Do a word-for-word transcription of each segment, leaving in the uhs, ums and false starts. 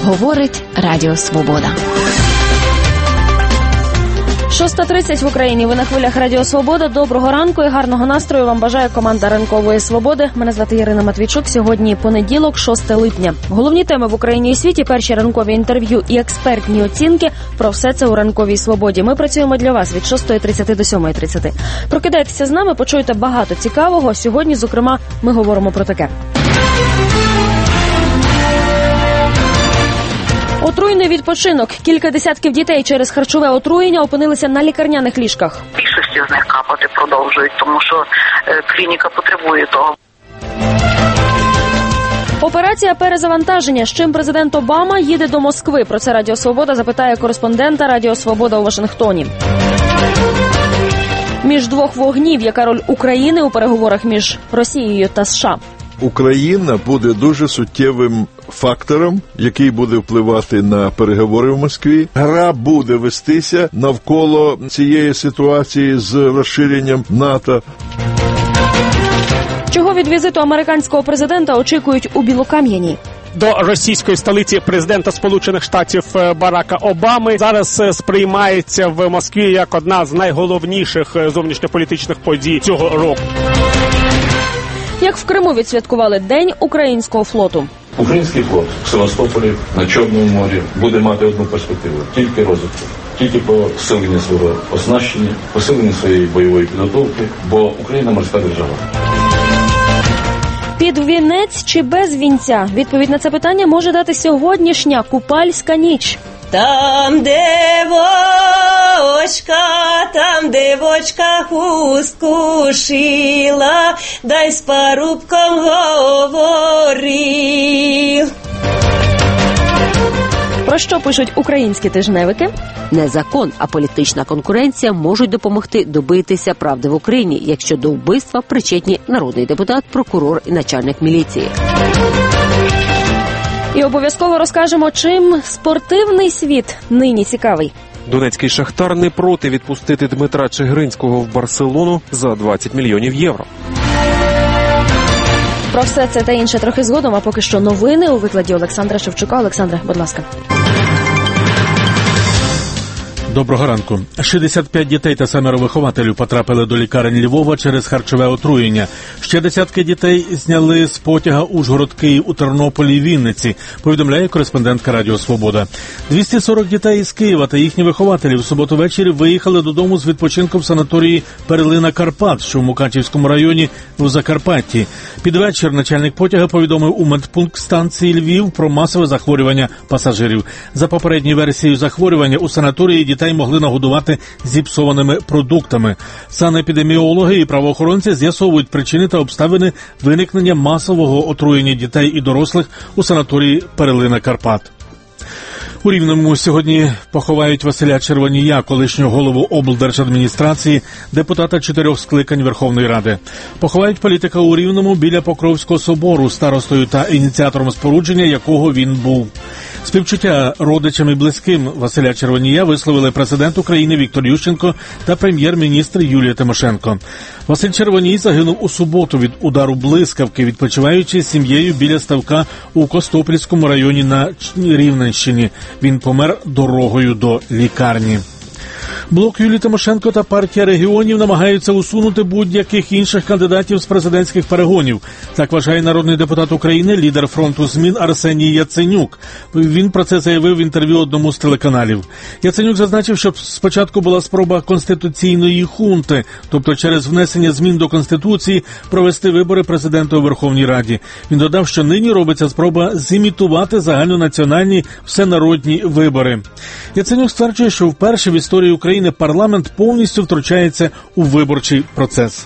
Говорить Радіо Свобода. шоста тридцять в Україні. Ви на хвилях Радіо Свобода. Доброго ранку і гарного настрою вам бажає команда Ранкової Свободи. Мене звати Ірина Матвійчук. Сьогодні понеділок, шосте липня. Головні теми в Україні і світі, перші ранкові інтерв'ю і експертні оцінки. Про все це у Ранковій Свободі. Ми працюємо для вас від шостої тридцяти до сьомої тридцяти. Прокидайтеся з нами, почуєте багато цікавого. Сьогодні, зокрема, ми говоримо про таке. Отруйний відпочинок. Кілька десятків дітей через харчове отруєння опинилися на лікарняних ліжках. Більшості з них капати продовжують, тому що е, клініка потребує того. Операція перезавантаження. З чим президент Обама їде до Москви? Про це Радіо Свобода запитає кореспондента Радіо Свобода у Вашингтоні. Між двох вогнів. Яка роль України у переговорах між Росією та США? Україна буде дуже суттєвим фактором, який буде впливати на переговори в Москві. Гра буде вестися навколо цієї ситуації з розширенням НАТО. Чого від візиту американського президента очікують у Білокам'яні? До російської столиці президента Сполучених Штатів Барака Обами зараз сприймається в Москві як одна з найголовніших зовнішньополітичних подій цього року. Як в Криму відсвяткували День українського флоту? Український флот в Севастополі, на Чорному морі буде мати одну перспективу – тільки розвитку. Тільки посилення свого оснащення, посилення своєї бойової підготовки, бо Україна морська держава. Під вінець чи без вінця? Відповідь на це питання може дати сьогоднішня купальська ніч. Там, де вочка, там, де вочка хустку шила, дай з парубком говорив. Про що пишуть українські тижневики? Не закон, а політична конкуренція можуть допомогти добитися правди в Україні, якщо до вбивства причетні народний депутат, прокурор і начальник міліції. І обов'язково розкажемо, чим спортивний світ нині цікавий. Донецький «Шахтар» не проти відпустити Дмитра Чигиринського в Барселону за двадцять мільйонів євро. Про все це та інше трохи згодом, а поки що новини у викладі Олександра Шевчука. Олександре, будь ласка. Доброго ранку. шістдесят п'ять дітей та семеро вихователів потрапили до лікарень Львова через харчове отруєння. Ще десятки дітей зняли з потяга Ужгород-Київ у Тернополі і Вінниці, повідомляє кореспондентка Радіо Свобода. двісті сорок дітей із Києва та їхні вихователі в суботу ввечері виїхали додому з відпочинку в санаторії «Перлина Карпат», що в Мукачівському районі у Закарпатті. Під вечір начальник потяга повідомив у медпункт станції Львів про масове захворювання пасажирів. За попередньою версією захворювання у санаторії дітей могли нагодувати зіпсованими продуктами. Санепідеміологи і правоохоронці з'ясовують причини та обставини виникнення масового отруєння дітей і дорослих у санаторії «Перлина Карпат». У Рівному сьогодні поховають Василя Червонія, колишнього голову облдержадміністрації, депутата чотирьох скликань Верховної Ради. Поховають політика у Рівному біля Покровського собору, старостою та ініціатором спорудження якого він був. Співчуття родичам і близьким Василя Червонія висловили президент України Віктор Ющенко та прем'єр-міністр Юлія Тимошенко. Василь Червоній загинув у суботу від удару блискавки, відпочиваючи з сім'єю біля ставка у Костопільському районі на Рівненщині. Він помер дорогою до лікарні. Блок Юлії Тимошенко та партія регіонів намагаються усунути будь-яких інших кандидатів з президентських перегонів. Так вважає народний депутат України, лідер фронту змін Арсеній Яценюк. Він про це заявив в інтерв'ю одному з телеканалів. Яценюк зазначив, що спочатку була спроба конституційної хунти, тобто через внесення змін до Конституції провести вибори президента у Верховній Раді. Він додав, що нині робиться спроба зімітувати загальнонаціональні всенародні вибори. Яценюк стверджує, що вперше в історії України парламент повністю втручається у виборчий процес.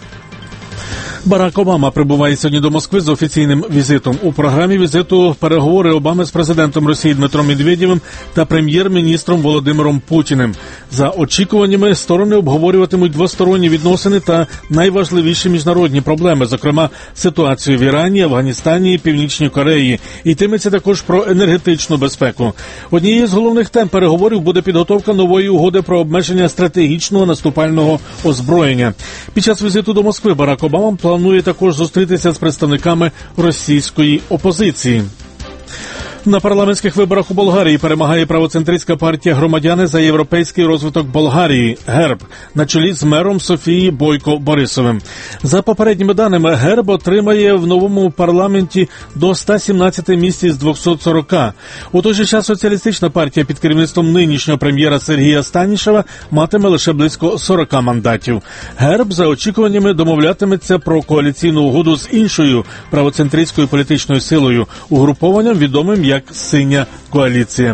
Барак Обама прибуває сьогодні до Москви з офіційним візитом. У програмі візиту переговори Обами з президентом Росії Дмитром Медведєвим та прем'єр-міністром Володимиром Путіним. За очікуваннями, сторони обговорюватимуть двосторонні відносини та найважливіші міжнародні проблеми, зокрема ситуацію в Ірані, Афганістані і Північній Кореї. Йтиметься також про енергетичну безпеку. Однією з головних тем переговорів буде підготовка нової угоди про обмеження стратегічного наступального озброєння. Під час візиту до Москви Барак Обама планує також зустрітися з представниками російської опозиції. На парламентських виборах у Болгарії перемагає правоцентристська партія «Громадяни за європейський розвиток Болгарії» ГЕРБ на чолі з мером Софії Бойко Борисовим. За попередніми даними, ГЕРБ отримає в новому парламенті до ста сімнадцяти місць із двохсот сорока. У той же час соціалістична партія під керівництвом нинішнього прем'єра Сергія Станішева матиме лише близько сорока мандатів. ГЕРБ за очікуваннями домовлятиметься про коаліційну угоду з іншою правоцентристською політичною силою, угрупованням відомим як «Синя коаліція».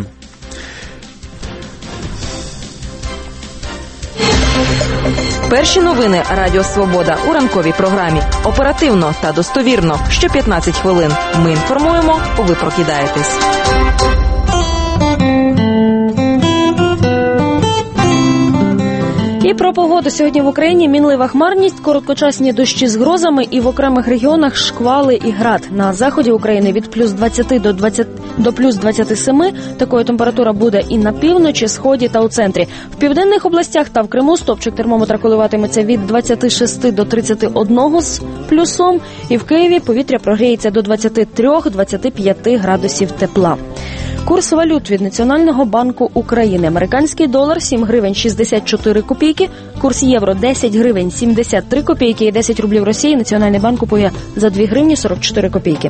Перші новини Радіо Свобода у ранковій програмі. Оперативно та достовірно. Що п'ятнадцять хвилин. Ми інформуємо, ви прокидаєтесь. І про погоду. Сьогодні в Україні мінлива хмарність, короткочасні дощі з грозами і в окремих регіонах шквали і град. На заході України від плюс двадцяти до двадцяти до плюс двадцяти семи. Такою температура буде і на півночі, сході та у центрі. В південних областях та в Криму стопчик термометра коливатиметься від двадцяти шести до тридцяти одного з плюсом. І в Києві повітря прогріється до двадцяти трьох - двадцяти п'яти градусів тепла. Курс валют від Національного банку України. Американський долар – сім гривень шістдесят чотири копійки, курс євро – десять гривень сімдесят три копійки і десять рублів Росії Національний банк купує за дві гривні сорок чотири копійки.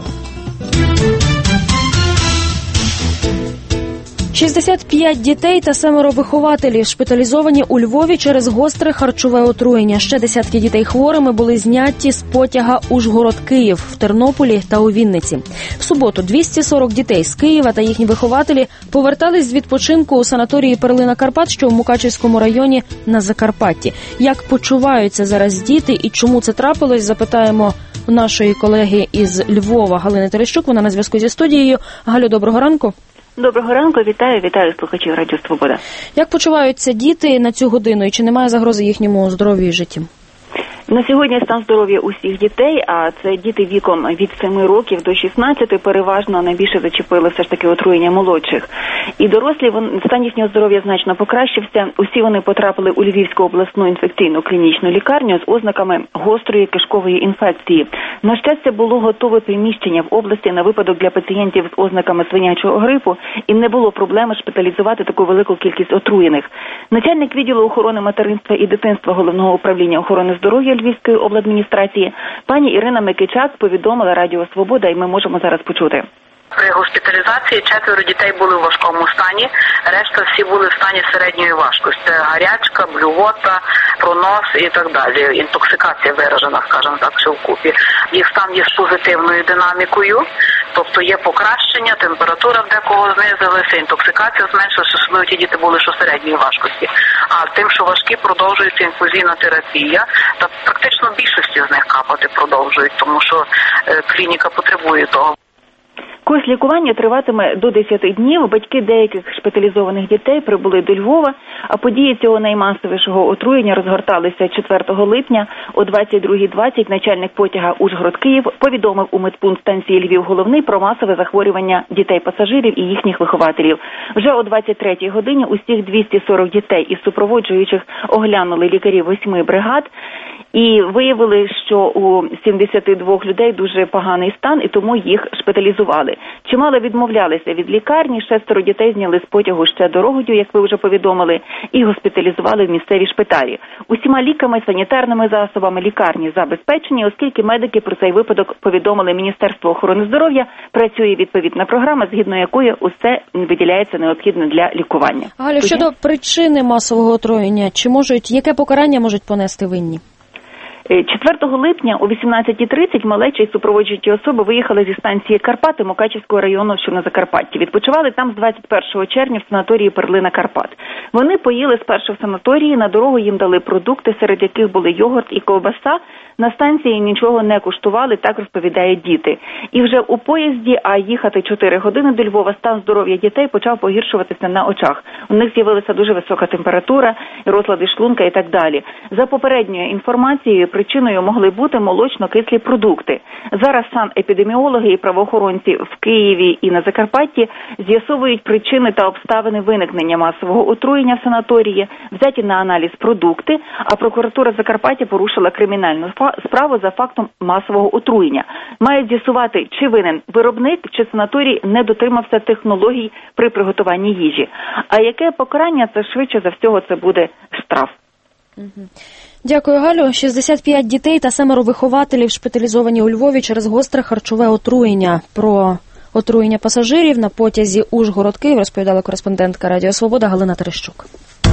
шістдесят п'ять дітей та семеро вихователів шпиталізовані у Львові через гостре харчове отруєння. Ще десятки дітей хворими були зняті з потяга Ужгород-Київ в Тернополі та у Вінниці. В суботу двісті сорок дітей з Києва та їхні вихователі повертались з відпочинку у санаторії «Перлина Карпат», що в Мукачівському районі на Закарпатті. Як почуваються зараз діти і чому це трапилось, запитаємо у нашої колеги із Львова Галини Терещук. Вона на зв'язку зі студією. Галю, доброго ранку. Доброго ранку, вітаю, вітаю слухачів Радіо Свобода. Як почуваються діти на цю годину і чи немає загрози їхньому здоров'ю і житті? На сьогодні стан здоров'я усіх дітей, а це діти віком від семи років до шістнадцяти, переважно найбільше зачепили все ж таки отруєння молодших. І дорослі, стан їхнього здоров'я значно покращився. Усі вони потрапили у Львівську обласну інфекційну клінічну лікарню з ознаками гострої кишкової інфекції. На щастя, було готове приміщення в області на випадок для пацієнтів з ознаками свинячого грипу, і не було проблеми шпиталізувати таку велику кількість отруєних. Начальник відділу охорони материнства і дитинства Головного управління охорони здоров'я Львівської обладміністрації пані Ірина Микичак повідомила Радіо Свобода, і ми можемо зараз почути. При госпіталізації четверо дітей були в важкому стані, решта всі були в стані середньої важкості. Гарячка, блювота, пронос і так далі. Інтоксикація виражена, скажімо так, все вкупі. Їх стан є з позитивною динамікою, тобто є покращення, температура в декого знизилася, інтоксикація зменшилася, особливо ті діти були, що середньої важкості. А тим, що важкі, продовжується інфузійна терапія, та практично більшості з них капати продовжують, тому що е, клініка потребує того. Курс лікування триватиме до десяти днів. Батьки деяких шпиталізованих дітей прибули до Львова, а події цього наймасовішого отруєння розгорталися четвертого липня. О двадцять другій двадцять начальник потяга Ужгород-Київ повідомив у медпункт станції Львів-Головний про масове захворювання дітей-пасажирів і їхніх вихователів. Вже о двадцять третій годині усіх двісті сорок дітей із супроводжуючих оглянули лікарі восьми бригад. І виявили, що у сімдесят два людей дуже поганий стан, і тому їх шпиталізували. Чимало відмовлялися від лікарні, шестеро дітей зняли з потягу ще дорогою, як ви вже повідомили, і госпіталізували в місцеві шпиталі. Усіма ліками, санітарними засобами лікарні забезпечені, оскільки медики про цей випадок повідомили Міністерство охорони здоров'я, працює відповідна програма, згідно якої усе виділяється необхідне для лікування. Галю, щодо причини масового отруєння, чи можуть, яке покарання можуть понести винні? четвертого липня о вісімнадцятій тридцять малеча і супроводжуючі особи виїхали зі станції Карпати Мукачівського району, що на Закарпатті. Відпочивали там з двадцять першого червня в санаторії «Перлина Карпат». Вони поїли спершу в санаторії, на дорогу їм дали продукти, серед яких були йогурт і ковбаса. На станції нічого не куштували, так розповідають діти. І вже у поїзді, а їхати чотири години до Львова, стан здоров'я дітей почав погіршуватися на очах. У них з'явилася дуже висока температура, розлади шлунка і так далі. За попередньою інформацією, причиною могли бути молочно-кислі продукти. Зараз санепідеміологи і правоохоронці в Києві і на Закарпатті з'ясовують причини та обставини виникнення масового отруєння в санаторії, взяті на аналіз продукти, а прокуратура Закарпаття порушила кримінальну справу за фактом масового отруєння. Має з'ясувати, чи винен виробник, чи санаторій не дотримався технологій при приготуванні їжі. А яке покарання, це швидше за всього це буде штраф. Дякую, Галю. шістдесят п'ять дітей та семеро вихователів шпиталізовані у Львові через гостре харчове отруєння. Про отруєння пасажирів на потязі Ужгород-Київ розповідала кореспондентка Радіо Свобода Галина Терещук.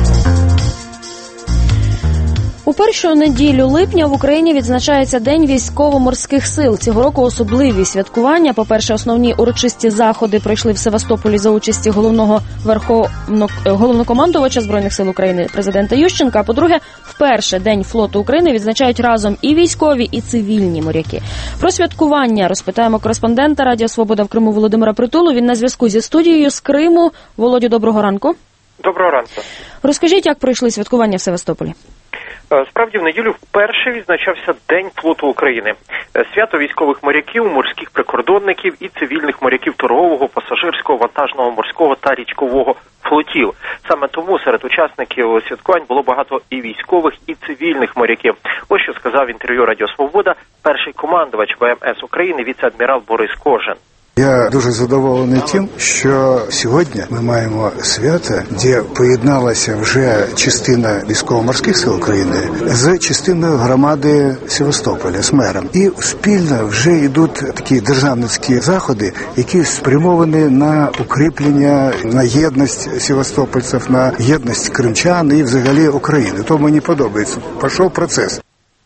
У першу неділю липня в Україні відзначається День військово-морських сил. Цього року особливі святкування. По-перше, основні урочисті заходи пройшли в Севастополі за участі головного верховно... головнокомандувача Збройних сил України президента Ющенка. А по-друге, вперше День флоту України відзначають разом і військові, і цивільні моряки. Про святкування розпитаємо кореспондента Радіо Свобода в Криму Володимира Притулу. Він на зв'язку зі студією з Криму. Володю, доброго ранку. Доброго ранку. Розкажіть, як пройшли святкування в Севастополі? Справді, в неділю вперше відзначався День флоту України. Свято військових моряків, морських прикордонників і цивільних моряків торгового, пасажирського, вантажного, морського та річкового флотів. Саме тому серед учасників святкувань було багато і військових, і цивільних моряків. Ось що сказав в інтерв'ю Радіо Свобода перший командувач ВМС України, віце-адмірал Борис Кожин. Я дуже задоволений тим, що сьогодні ми маємо свято, де поєдналася вже частина військово-морських сил України з частиною громади Севастополя, з мером. І спільно вже йдуть такі державницькі заходи, які спрямовані на укріплення, на єдність севастопольців, на єдність кримчан і взагалі України. То мені подобається. Пішов процес.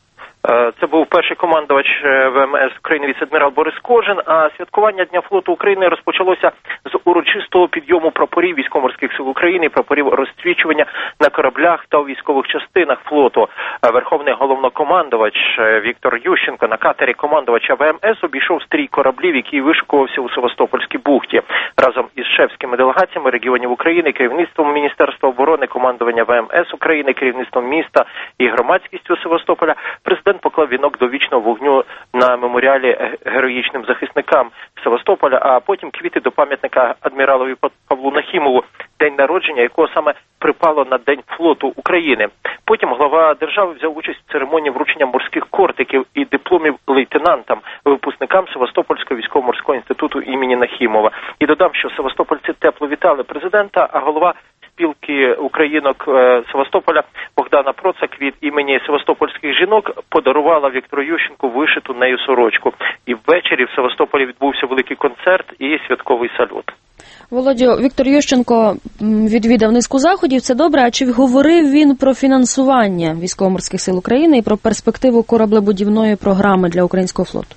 Це був перший командувач ВМС України віце-адмірал Борис Кожин, а святкування Дня флоту України розпочалося з урочистого підйому прапорів військово-морських сил України, прапорів розцвічування на кораблях та у військових частинах флоту. Верховний головнокомандувач Віктор Ющенко на катері командувача ВМС обійшов стрій кораблів, який вишикувався у Севастопольській бухті. Разом із шефськими делегаціями регіонів України, керівництвом Міністерства оборони, командування ВМС України, керівництвом міста і громадськістю Севастополя президент поклав вінок до вічного вогню на меморіалі героїчним захисникам Севастополя, а потім квіти до пам'ятника адміралові Павлу Нахімову, день народження якого саме припало на День флоту України. Потім глава держави взяв участь в церемонії вручення морських кортиків і дипломів лейтенантам, випускникам Севастопольського військово-морського інституту імені Нахімова. І додам, що севастопольці тепло вітали президента, а голова спілки українок Севастополя Богдана Процак від імені севастопольських жінок подарувала Віктору Ющенку вишиту нею сорочку. І ввечері в Севастополі відбувся великий концерт і святковий салют. Володю, Віктор Ющенко відвідав низку заходів, це добре. А чи говорив він про фінансування військово-морських сил України і про перспективу кораблебудівної програми для українського флоту?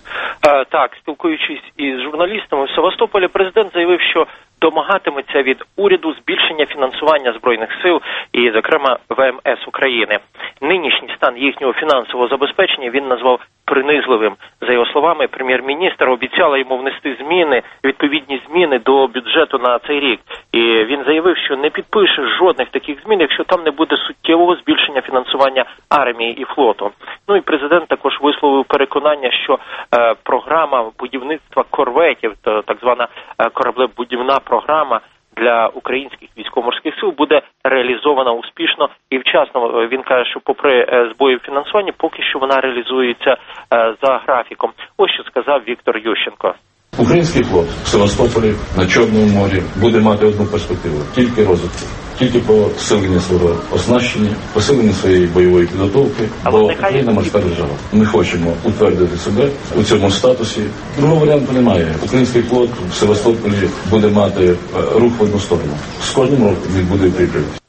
Так, спілкуючись із журналістами в Севастополі, президент заявив, що домагатиметься від уряду збільшення фінансування Збройних сил і, зокрема, ВМС України. Нинішній стан їхнього фінансового забезпечення він назвав принизливим. За його словами, прем'єр-міністр обіцяла йому внести зміни, відповідні зміни до бюджету на цей рік. І він заявив, що не підпише жодних таких змін, якщо там не буде суттєвого збільшення фінансування армії і флоту. Ну і президент також висловив переконання, що е, програма будівництва корветів, то, так звана е, кораблебудівна програма для українських військово-морських сил буде реалізована успішно і вчасно. Він каже, що попри збої в фінансуванні, поки що вона реалізується за графіком. Ось що сказав Віктор Ющенко. Український флот в Севастополі на Чорному морі буде мати одну перспективу – тільки розвитку. Тільки посилення свого оснащення, посилення своєї бойової підготовки, бо Україна морська держава. Ми хочемо утвердити себе у цьому статусі. Другого варіанту немає. Український флот в Севастополі буде мати рух в одну сторону. З кожним роком він буде прикритий.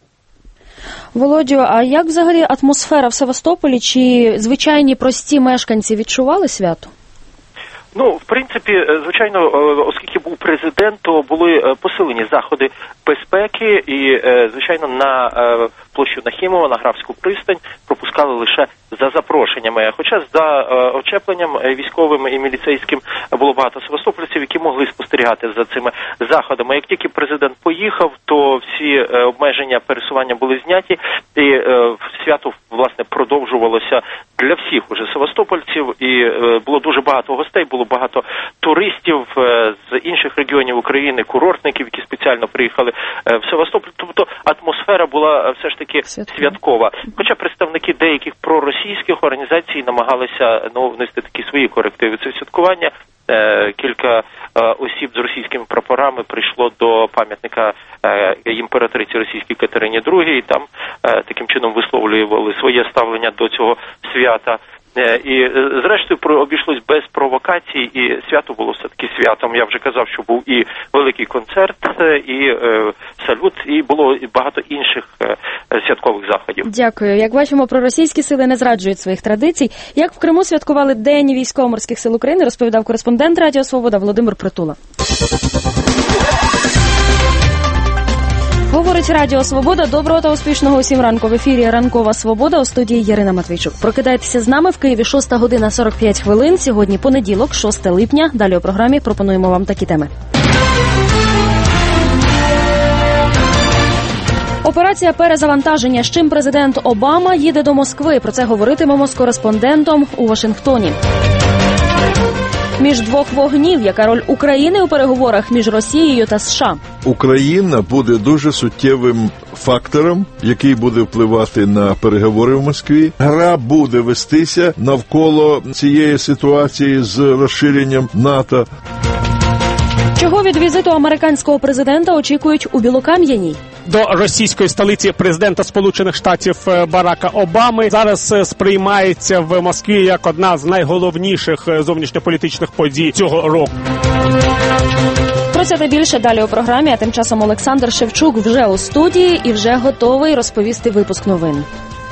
Володю, а як взагалі атмосфера в Севастополі? Чи звичайні прості мешканці відчували свято? Ну, в принципі, звичайно, оскільки був президент, то були посилені заходи безпеки і, звичайно, на площу Нахімова, на Графську пристань пропускали лише за запрошеннями. Хоча за очепленням військовим і міліцейським було багато севастопольців, які могли спостерігати за цими заходами. Як тільки президент поїхав, то всі обмеження пересування були зняті, і свято, власне, продовжувалося для всіх уже севастопольців, і було дуже багато гостей, було багато туристів з інших регіонів України, курортників, які спеціально приїхали в Севастополь. Тобто атмосфера була все ж таки святкова. Хоча представники деяких проросійських організацій намагалися ну, внести такі свої корективи це святкування. Кілька осіб з російськими прапорами прийшло до пам'ятника імператриці російській Катерині другій, і там таким чином висловлювали своє ставлення до цього свята. І зрештою обійшлось без провокацій, і свято було все-таки святом. Я вже казав, що був і великий концерт, і е, салют, і було багато інших е, святкових заходів. Дякую. Як бачимо, проросійські сили не зраджують своїх традицій. Як в Криму святкували День військово-морських сил України, розповідав кореспондент Радіо Свобода Володимир Притула. Говорить Радіо Свобода. Доброго та успішного усім ранку. В ефірі Ранкова Свобода, у студії Ірина Матвійчук. Прокидайтеся з нами в Києві шоста година сорок п'ять хвилин. Сьогодні понеділок, шосте липня. Далі у програмі пропонуємо вам такі теми. Операція перезавантаження. З чим президент Обама їде до Москви? Про це говоритимемо з кореспондентом у Вашингтоні. Між двох вогнів. Яка роль України у переговорах між Росією та США? Україна буде дуже суттєвим фактором, який буде впливати на переговори в Москві. Гра буде вестися навколо цієї ситуації з розширенням НАТО. Чого від візиту американського президента очікують у Білокам'яній? До російської столиці президента Сполучених Штатів Барака Обами зараз сприймається в Москві як одна з найголовніших зовнішньополітичних подій цього року. Про це та більше далі у програмі, а тим часом Олександр Шевчук вже у студії і вже готовий розповісти випуск новин.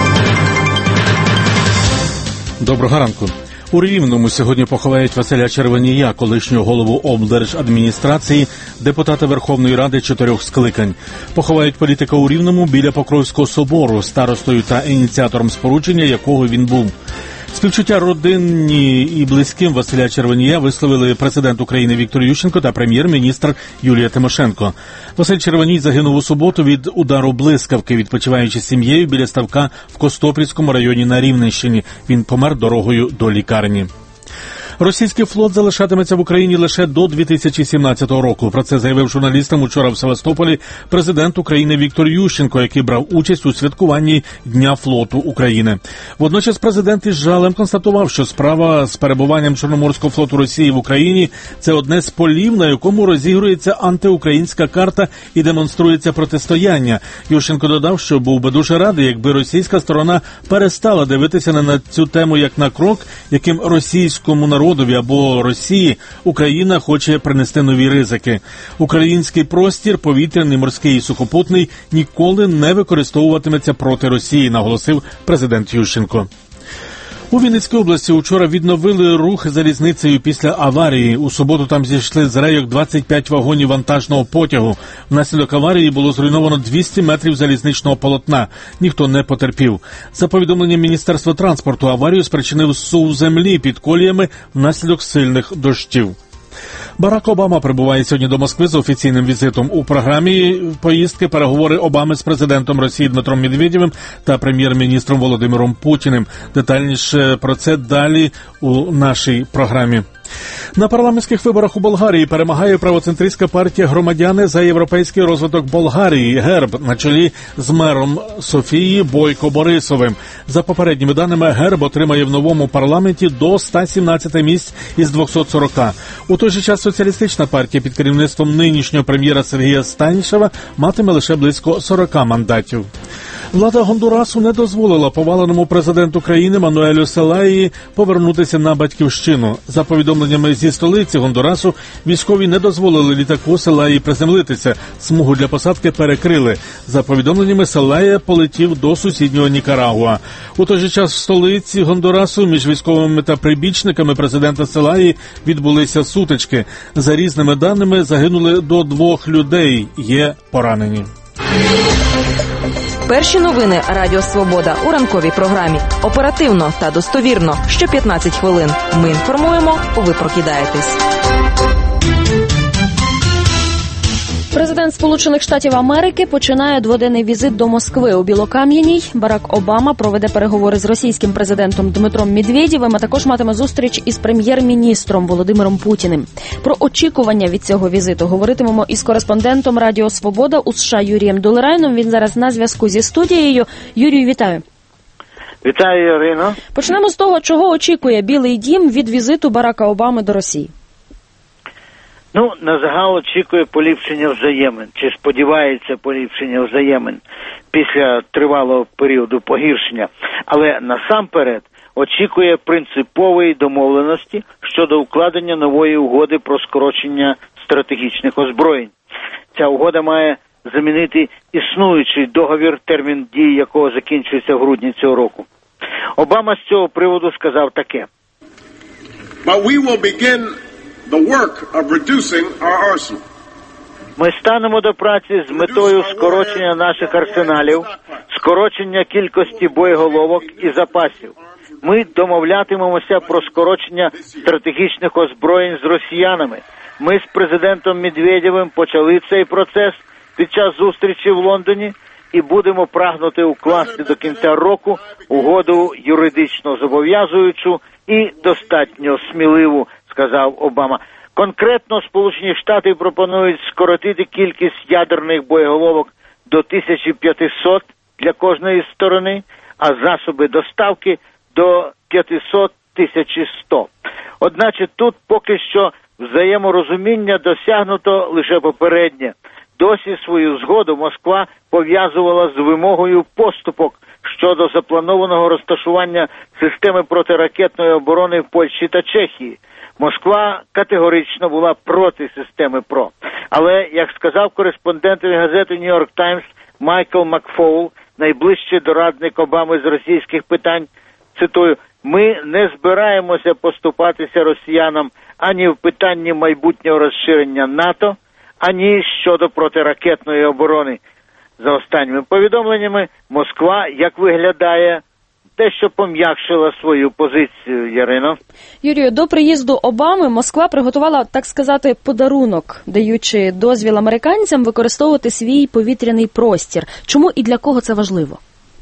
Доброго ранку. У Рівному сьогодні поховають Василя Червонія, колишнього голову облдержадміністрації, депутата Верховної Ради чотирьох скликань. Поховають політика у Рівному біля Покровського собору, старостою та ініціатором спорудження якого він був. Співчуття родині і близьким Василя Червонія висловили президент України Віктор Ющенко та прем'єр-міністр Юлія Тимошенко. Василь Червоній загинув у суботу від удару блискавки, відпочиваючи з сім'єю біля ставка в Костопільському районі на Рівненщині. Він помер дорогою до лікарні. Російський флот залишатиметься в Україні лише до дві тисячі сімнадцятого року. Про це заявив журналістам учора в Севастополі президент України Віктор Ющенко, який брав участь у святкуванні Дня флоту України. Водночас президент із жалем констатував, що справа з перебуванням Чорноморського флоту Росії в Україні – це одне з полів, на якому розігрується антиукраїнська карта і демонструється протистояння. Ющенко додав, що був би дуже радий, якби російська сторона перестала дивитися на цю тему як на крок, яким російському народу або Росії Україна хоче принести нові ризики. Український простір, повітряний, морський і сухопутний, ніколи не використовуватиметься проти Росії, наголосив президент Ющенко. У Вінницькій області учора відновили рух залізницею після аварії. У суботу там зійшли з рейок двадцять п'ять вагонів вантажного потягу. Внаслідок аварії було зруйновано двісті метрів залізничного полотна. Ніхто не потерпів. За повідомленням Міністерства транспорту, аварію спричинив зсув землі під коліями внаслідок сильних дощів. Барак Обама прибуває сьогодні до Москви з офіційним візитом. У програмі поїздки переговори Обами з президентом Росії Дмитром Медведєвим та прем'єр-міністром Володимиром Путіним. Детальніше про це далі у нашій програмі. На парламентських виборах у Болгарії перемагає правоцентристська партія «Громадяни за європейський розвиток Болгарії» «Герб» на чолі з мером Софії Бойко Борисовим. За попередніми даними, «Герб» отримає в новому парламенті до ста сімнадцяти місць із двохсот сорока. У той же час соціалістична партія під керівництвом нинішнього прем'єра Сергія Станішева матиме лише близько сорока мандатів. Влада Гондурасу не дозволила поваленому президенту країни Мануелю Селаї повернутися на батьківщину. За повідомленнями зі столиці Гондурасу, військові не дозволили літаку Селаї приземлитися. Смугу для посадки перекрили. За повідомленнями, Селая полетів до сусіднього Нікарагуа. У той же час в столиці Гондурасу між військовими та прибічниками президента Селаї відбулися сутички. За різними даними, загинули до двох людей, є поранені. Перші новини Радіо Свобода у ранковій програмі. Оперативно та достовірно. Що п'ятнадцять хвилин. Ми інформуємо, ви прокидаєтесь. Президент Сполучених Штатів Америки починає дводенний візит до Москви. У Білокам'яній Барак Обама проведе переговори з російським президентом Дмитром Медведєвим, а також матиме зустріч із прем'єр-міністром Володимиром Путіним. Про очікування від цього візиту говоритимемо із кореспондентом Радіо Свобода у США Юрієм Долерайном. Він зараз на зв'язку зі студією. Юрію, вітаю. Вітаю, Ірино. Почнемо з того, чого очікує Білий дім від візиту Барака Обами до Росії. Ну, на загал очікує поліпшення взаємин, чи сподівається поліпшення взаємин після тривалого періоду погіршення. Але насамперед очікує принципової домовленості щодо укладення нової угоди про скорочення стратегічних озброєнь. Ця угода має замінити існуючий договір, термін дії якого закінчується в грудні цього року. Обама з цього приводу сказав таке. But we will begin the work of reducing our arsenal. Ми станемо до праці з метою скорочення наших арсеналів, скорочення кількості боєголовок і запасів. Ми домовлятимемося про скорочення стратегічних озброєнь з росіянами. Ми з президентом Медведєвим почали цей процес під час зустрічі в Лондоні і будемо прагнути укласти до кінця року угоду юридично зобов'язуючу і достатньо сміливу, сказав Обама. Конкретно Сполучені Штати пропонують скоротити кількість ядерних боєголовок до тисяча п'ятсот для кожної сторони, а засоби доставки до п'ятсот - тисяча сто. Одначе тут поки що взаєморозуміння досягнуто лише попереднє. Досі свою згоду Москва пов'язувала з вимогою поступок щодо запланованого розташування системи протиракетної оборони в Польщі та Чехії. Москва категорично була проти системи ПРО. Але, як сказав кореспондентові газети «Нью-Йорк Таймс» Майкл Макфоул, найближчий дорадник Обами з російських питань, цитую, «Ми не збираємося поступатися росіянам ані в питанні майбутнього розширення НАТО, ані щодо протиракетної оборони». За останніми повідомленнями, Москва, як виглядає, дещо пом'якшила свою позицію, Ярино. Юрію, до приїзду Обами Москва приготувала, так сказати, подарунок, даючи дозвіл американцям використовувати свій повітряний простір. Чому і для кого це важливо?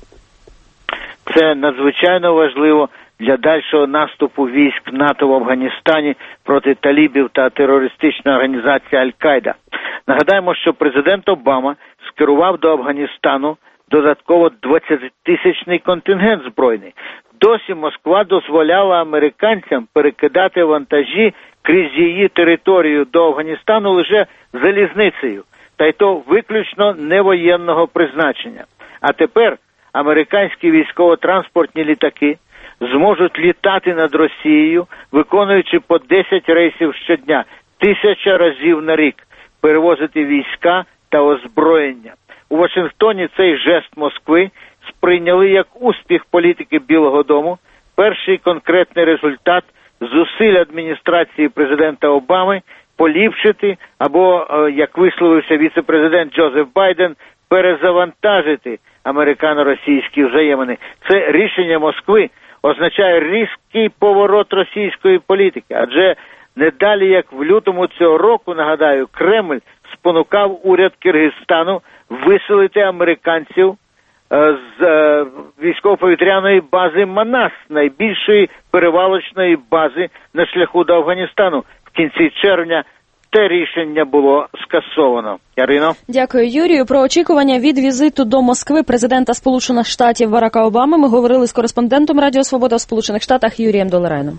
Це надзвичайно важливо для дальшого наступу військ НАТО в Афганістані проти талібів та терористичної організації Аль-Каїда. Нагадаємо, що президент Обама скерував до Афганістану додатково двадцятитисячний контингент збройний. Досі Москва дозволяла американцям перекидати вантажі крізь її територію до Афганістану лише залізницею, та й то виключно невоєнного призначення. А тепер американські військово-транспортні літаки зможуть літати над Росією, виконуючи по десять рейсів щодня, тисяча разів на рік, перевозити війська та озброєння. У Вашингтоні цей жест Москви сприйняли як успіх політики Білого дому, перший конкретний результат зусиль адміністрації президента Обами поліпшити або, як висловився віце-президент Джозеф Байден, перезавантажити американо-російські взаємини. Це рішення Москви означає різкий поворот російської політики, адже не далі, як в лютому цього року, нагадаю, Кремль спонукав уряд Киргизстану виселити американців з військово-повітряної бази Манас, найбільшої перевалочної бази на шляху до Афганістану. В кінці червня те рішення було скасовано. Ярино? Дякую, Юрію. Про очікування від візиту до Москви президента Сполучених Штатів Барака Обами ми говорили з кореспондентом Радіо Свобода в Сполучених Штатах Юрієм Долерайном.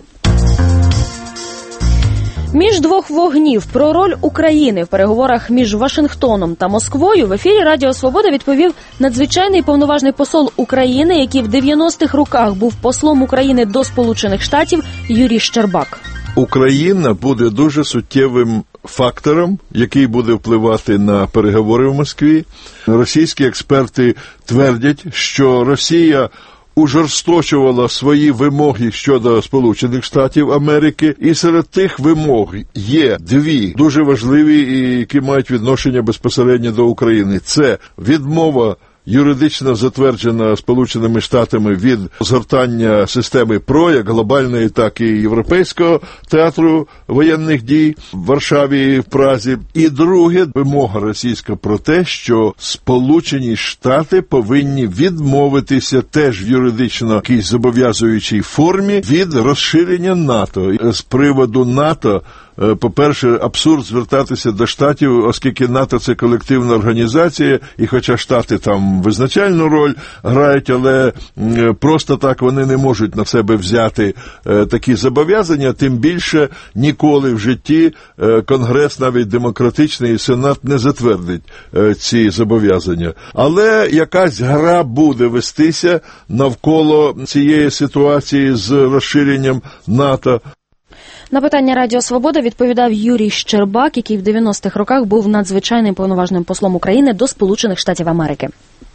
Між двох вогнів про роль України в переговорах між Вашингтоном та Москвою в ефірі Радіо Свобода відповів надзвичайний повноважний посол України, який в дев'яностих роках був послом України до Сполучених Штатів, Юрій Щербак. Україна буде дуже суттєвим фактором, який буде впливати на переговори в Москві. Російські експерти твердять, що Росія ужорсточувала свої вимоги щодо Сполучених Штатів Америки, і серед тих вимог є дві дуже важливі, і які мають відношення безпосередньо до України. Це відмова юридично затверджена Сполученими Штатами від згортання системи ПРО, як глобальної, так і європейського театру воєнних дій в Варшаві і в Празі. І друге, вимога російська про те, що Сполучені Штати повинні відмовитися теж в юридично якійсь зобов'язуючій формі від розширення НАТО. З приводу НАТО, по-перше, абсурд звертатися до Штатів, оскільки НАТО – це колективна організація, і хоча Штати там визначальну роль грають, але просто так вони не можуть на себе взяти такі зобов'язання, тим більше ніколи в житті Конгрес, навіть демократичний, і Сенат не затвердить ці зобов'язання. Але якась гра буде вестися навколо цієї ситуації з розширенням НАТО. На питання Радіо Свобода відповідав Юрій Щербак, який в дев'яностих роках був надзвичайним повноважним послом України до Сполучених Штатів Америки.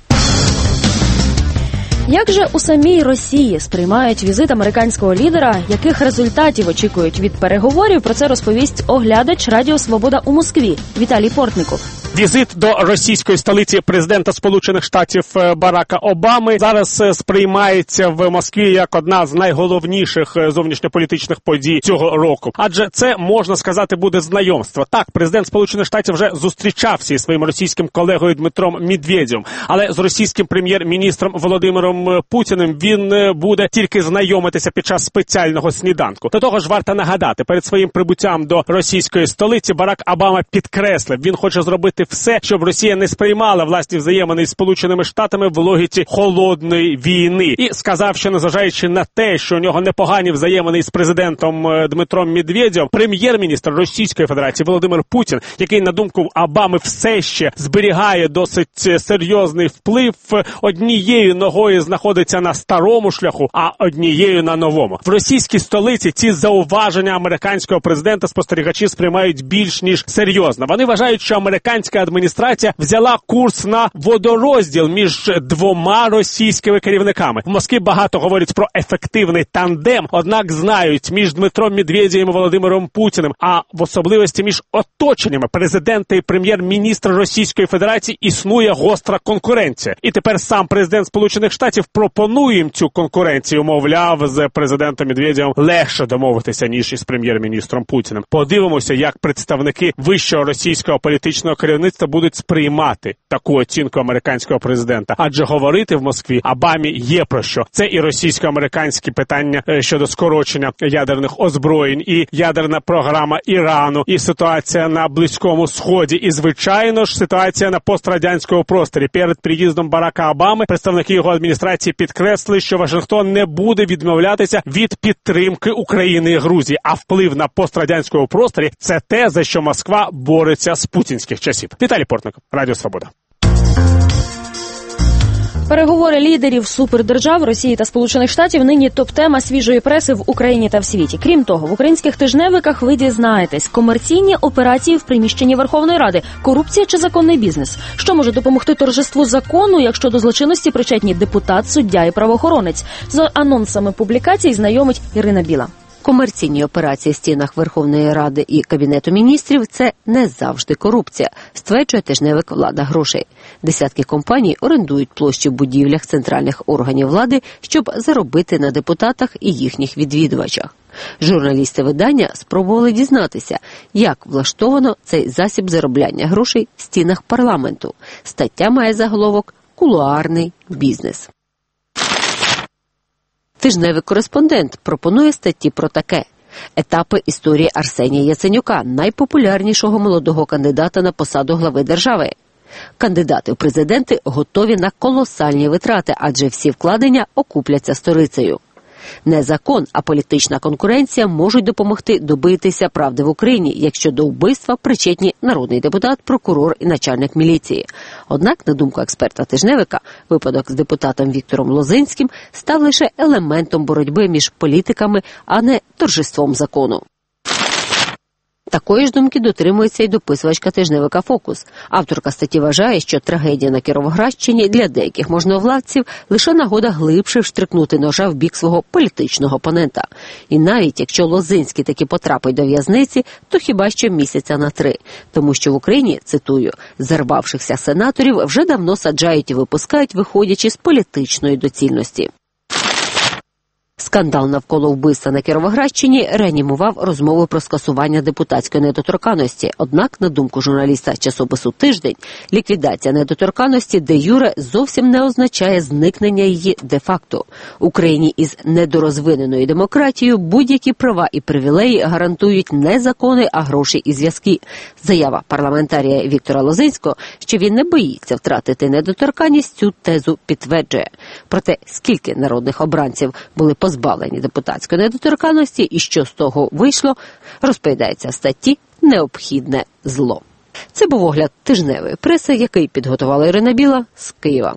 Як же у самій Росії сприймають візит американського лідера, яких результатів очікують від переговорів, про це розповість оглядач Радіо Свобода у Москві Віталій Портников. Візит до російської столиці президента Сполучених Штатів Барака Обами зараз сприймається в Москві як одна з найголовніших зовнішньополітичних подій цього року. Адже це, можна сказати, буде знайомство. Так, президент Сполучених Штатів вже зустрічався із своїм російським колегою Дмитром Медведєвим, але з російським прем'єр-міністром Володимиром Путіним він буде тільки знайомитися під час спеціального сніданку. До того ж, варто нагадати, перед своїм прибуттям до російської столиці Барак Обама підкреслив, він хоче зробити все, щоб Росія не сприймала власні взаємини із Сполученими Штатами в логіці холодної війни. І сказав, що незважаючи на те, що у нього непогані взаємини із президентом Дмитром Медведєвим, прем'єр-міністр Російської Федерації Володимир Путін, який, на думку Обами, все ще зберігає досить серйозний вплив, однією ногою знаходиться на старому шляху, а однією на новому. В російській столиці ці зауваження американського президента спостерігачі сприймають більш ніж серйозно. Вони вважають, що американська адміністрація взяла курс на водорозділ між двома російськими керівниками. В Москві багато говорять про ефективний тандем, однак знають, між Дмитром Медведєвим і Володимиром Путіним, а в особливості між оточеннями президента і прем'єр-міністра Російської Федерації існує гостра конкуренція. І тепер сам президент Сполучених Штатів пропонує їм цю конкуренцію, мовляв, з президентом Медведєвим легше домовитися, ніж із прем'єр-міністром Путіним. Подивимося, як представники вищого російського політичного керівництва будуть сприймати таку оцінку американського президента. Адже говорити в Москві Обамі є про що. Це і російсько-американські питання щодо скорочення ядерних озброєнь, і ядерна програма Ірану, і ситуація на Близькому Сході, і, звичайно ж, ситуація на пострадянському просторі. Перед приїздом Барака Обами представники його адміністрації підкреслили, що Вашингтон не буде відмовлятися від підтримки України і Грузії, а вплив на пострадянському просторі – це те, за що Москва бореться з путінських часів. Віталій Портников, Радіо Свобода. Переговори лідерів супердержав Росії та Сполучених Штатів нині топ-тема свіжої преси в Україні та в світі. Крім того, в українських тижневиках ви дізнаєтесь: комерційні операції в приміщенні Верховної Ради, корупція чи законний бізнес. Що може допомогти торжеству закону, якщо до злочинності причетні депутат, суддя і правоохоронець? З анонсами публікацій знайомить Ірина Біла. Комерційні операції в стінах Верховної Ради і Кабінету міністрів – це не завжди корупція, стверджує тижневик «Влада грошей». Десятки компаній орендують площі в будівлях центральних органів влади, щоб заробити на депутатах і їхніх відвідувачах. Журналісти видання спробували дізнатися, як влаштовано цей засіб заробляння грошей в стінах парламенту. Стаття має заголовок «Кулуарний бізнес». Тижневий кореспондент пропонує статті про таке: етапи історії Арсенія Яценюка, найпопулярнішого молодого кандидата на посаду глави держави. Кандидати в президенти готові на колосальні витрати, адже всі вкладення окупляться сторицею. Не закон, а політична конкуренція можуть допомогти добитися правди в Україні, якщо до вбивства причетні народний депутат, прокурор і начальник міліції. Однак, на думку експерта-тижневика, випадок з депутатом Віктором Лозинським став лише елементом боротьби між політиками, а не торжеством закону. Такої ж думки дотримується й дописувачка тижневика «Фокус». Авторка статті вважає, що трагедія на Кіровоградщині для деяких можновладців лише нагода глибше вштрикнути ножа в бік свого політичного опонента. І навіть якщо Лозинський таки потрапить до в'язниці, то хіба що місяця на три. Тому що в Україні, цитую, зарвавшихся сенаторів вже давно саджають і випускають, виходячи з політичної доцільності. Скандал навколо вбивства на Кіровоградщині реанімував розмови про скасування депутатської недоторканності. Однак, на думку журналіста часопису «Тиждень», ліквідація недоторканності де-юре зовсім не означає зникнення її де-факто. Україні із недорозвиненою демократією будь-які права і привілеї гарантують не закони, а гроші і зв'язки. Заява парламентарія Віктора Лозинського, що він не боїться втратити недоторканність, цю тезу підтверджує. Проте, скільки народних обранців були позбавлені депутатської недоторканності і що з того вийшло, розповідається в статті «Необхідне зло». Це був огляд тижневої преси, який підготувала Ірина Біла з Києва.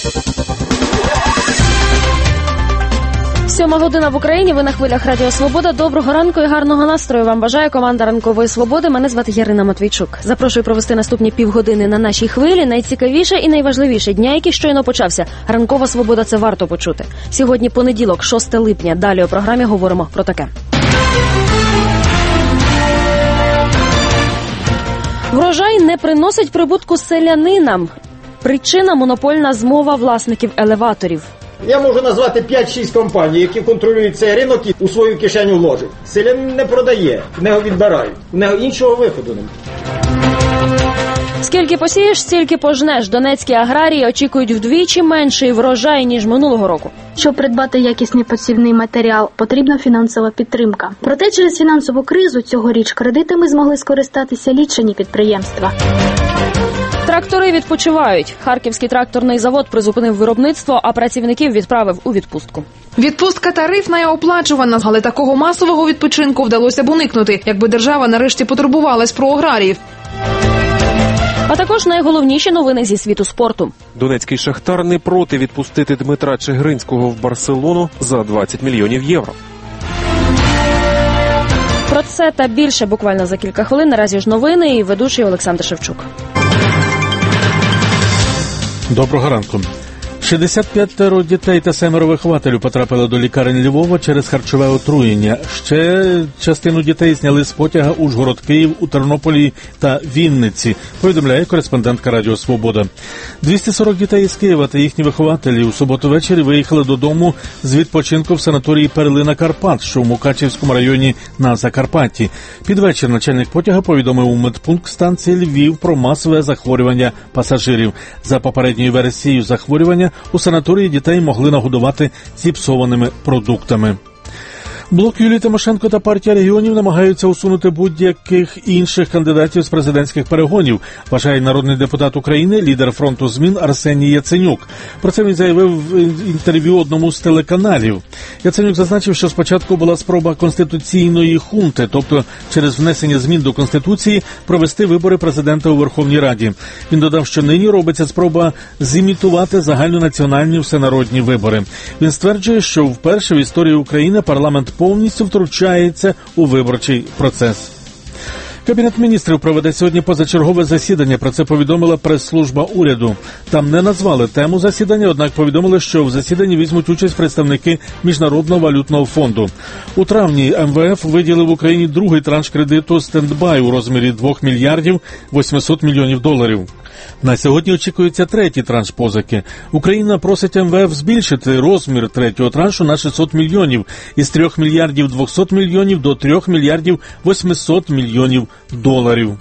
Сьома година в Україні, ви на хвилях Радіо Свобода. Доброго ранку і гарного настрою вам бажає команда Ранкової Свободи. Мене звати Ярина Матвійчук. Запрошую провести наступні півгодини на нашій хвилі. Найцікавіше і найважливіше дня, який щойно почався. Ранкова Свобода – це варто почути. Сьогодні понеділок, шосте липня. Далі у програмі говоримо про таке. Врожай не приносить прибутку селянинам. Причина – монопольна змова власників елеваторів. Я можу назвати п'ять-шість компаній, які контролюють цей ринок і у свою кишеню вложить. Селянин не продає, в нього відбирають. В нього іншого виходу немає. Скільки посієш, стільки пожнеш. Донецькі аграрії очікують вдвічі менший врожай, ніж минулого року. Щоб придбати якісний посівний матеріал, потрібна фінансова підтримка. Проте через фінансову кризу цьогоріч кредитами змогли скористатися лічені підприємства. Трактори відпочивають. Харківський тракторний завод призупинив виробництво, а працівників відправив у відпустку. Відпустка тарифна і оплачувана, але такого масового відпочинку вдалося б уникнути, якби держава нарешті потурбувалась про аграріїв. А також найголовніші новини зі світу спорту. Донецький «Шахтар» не проти відпустити Дмитра Чигиринського в Барселону за двадцять мільйонів євро. Про це та більше буквально за кілька хвилин. Наразі ж новини і ведучий Олександр Шевчук. Доброго ранку. шістдесят п'ять дітей та семеро вихователів потрапили до лікарень Львова через харчове отруєння. Ще частину дітей зняли з потяга Ужгород-Київ у Тернополі та Вінниці, повідомляє кореспондентка Радіо Свобода. двісті сорок дітей із Києва та їхні вихователі у суботу ввечері виїхали додому з відпочинку в санаторії «Перлина Карпат», що в Мукачівському районі на Закарпатті. Під вечір начальник потяга повідомив у медпункт станції Львів про масове захворювання пасажирів. За попередньою версією захворювання у санаторії дітей могли нагодувати зіпсованими продуктами. Блок Юлії Тимошенко та партія регіонів намагаються усунути будь-яких інших кандидатів з президентських перегонів, вважає народний депутат України, лідер фронту змін Арсеній Яценюк. Про це він заявив в інтерв'ю одному з телеканалів. Яценюк зазначив, що спочатку була спроба конституційної хунти, тобто через внесення змін до Конституції провести вибори президента у Верховній Раді. Він додав, що нині робиться спроба зімітувати загальнонаціональні всенародні вибори. Він стверджує, що вперше в історії України парламент повністю втручається у виборчий процес. Кабінет міністрів проведе сьогодні позачергове засідання, про це повідомила прес-служба уряду. Там не назвали тему засідання, однак повідомили, що в засіданні візьмуть участь представники Міжнародного валютного фонду. У травні ем ве еф виділив Україні другий транш кредиту «Стендбай» у розмірі двох мільярдів вісімсот мільйонів доларів. На сьогодні очікується третій транш позики. Україна просить ем ве еф збільшити розмір третього траншу на шістсот мільйонів із трьох мільярдів двохсот мільйонів до трьох мільярдів восьмисот мільйонів доларів.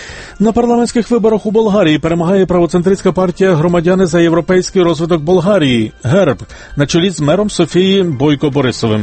На парламентських виборах у Болгарії перемагає правоцентристська партія «Громадяни за європейський розвиток Болгарії» ГЕРБ на чолі з мером Софії Бойко-Борисовим.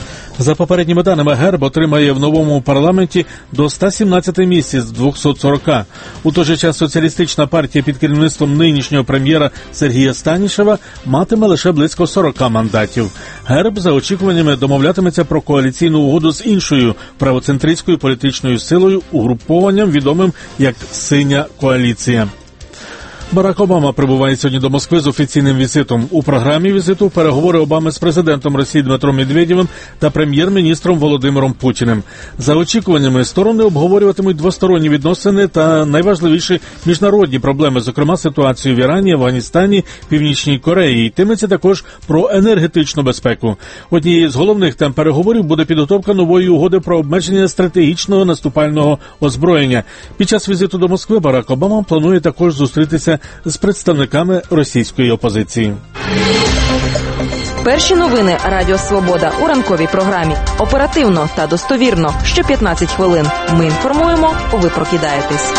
За попередніми даними, ГЕРБ отримає в новому парламенті до ста сімнадцяти місць з двохсот сорока. У той же час соціалістична партія під керівництвом нинішнього прем'єра Сергія Станішева матиме лише близько сорока мандатів. ГЕРБ за очікуваннями домовлятиметься про коаліційну угоду з іншою правоцентристською політичною силою, угрупованням відомим як «Синя коаліція». Барак Обама прибуває сьогодні до Москви з офіційним візитом. У програмі візиту переговори Обами з президентом Росії Дмитром Медведєвим та прем'єр-міністром Володимиром Путіним. За очікуваннями, сторони обговорюватимуть двосторонні відносини та найважливіші міжнародні проблеми, зокрема ситуацію в Ірані, Афганістані, Північній Кореї. Йтиметься також про енергетичну безпеку. Однією з головних тем переговорів буде підготовка нової угоди про обмеження стратегічного наступального озброєння. Під час візиту до Москви Барак Обама планує також зустрітися з представниками російської опозиції. Перші новини Радіо Свобода у ранковій програмі. Оперативно та достовірно. Що п'ятнадцять хвилин. Ми інформуємо, ви прокидаєтесь.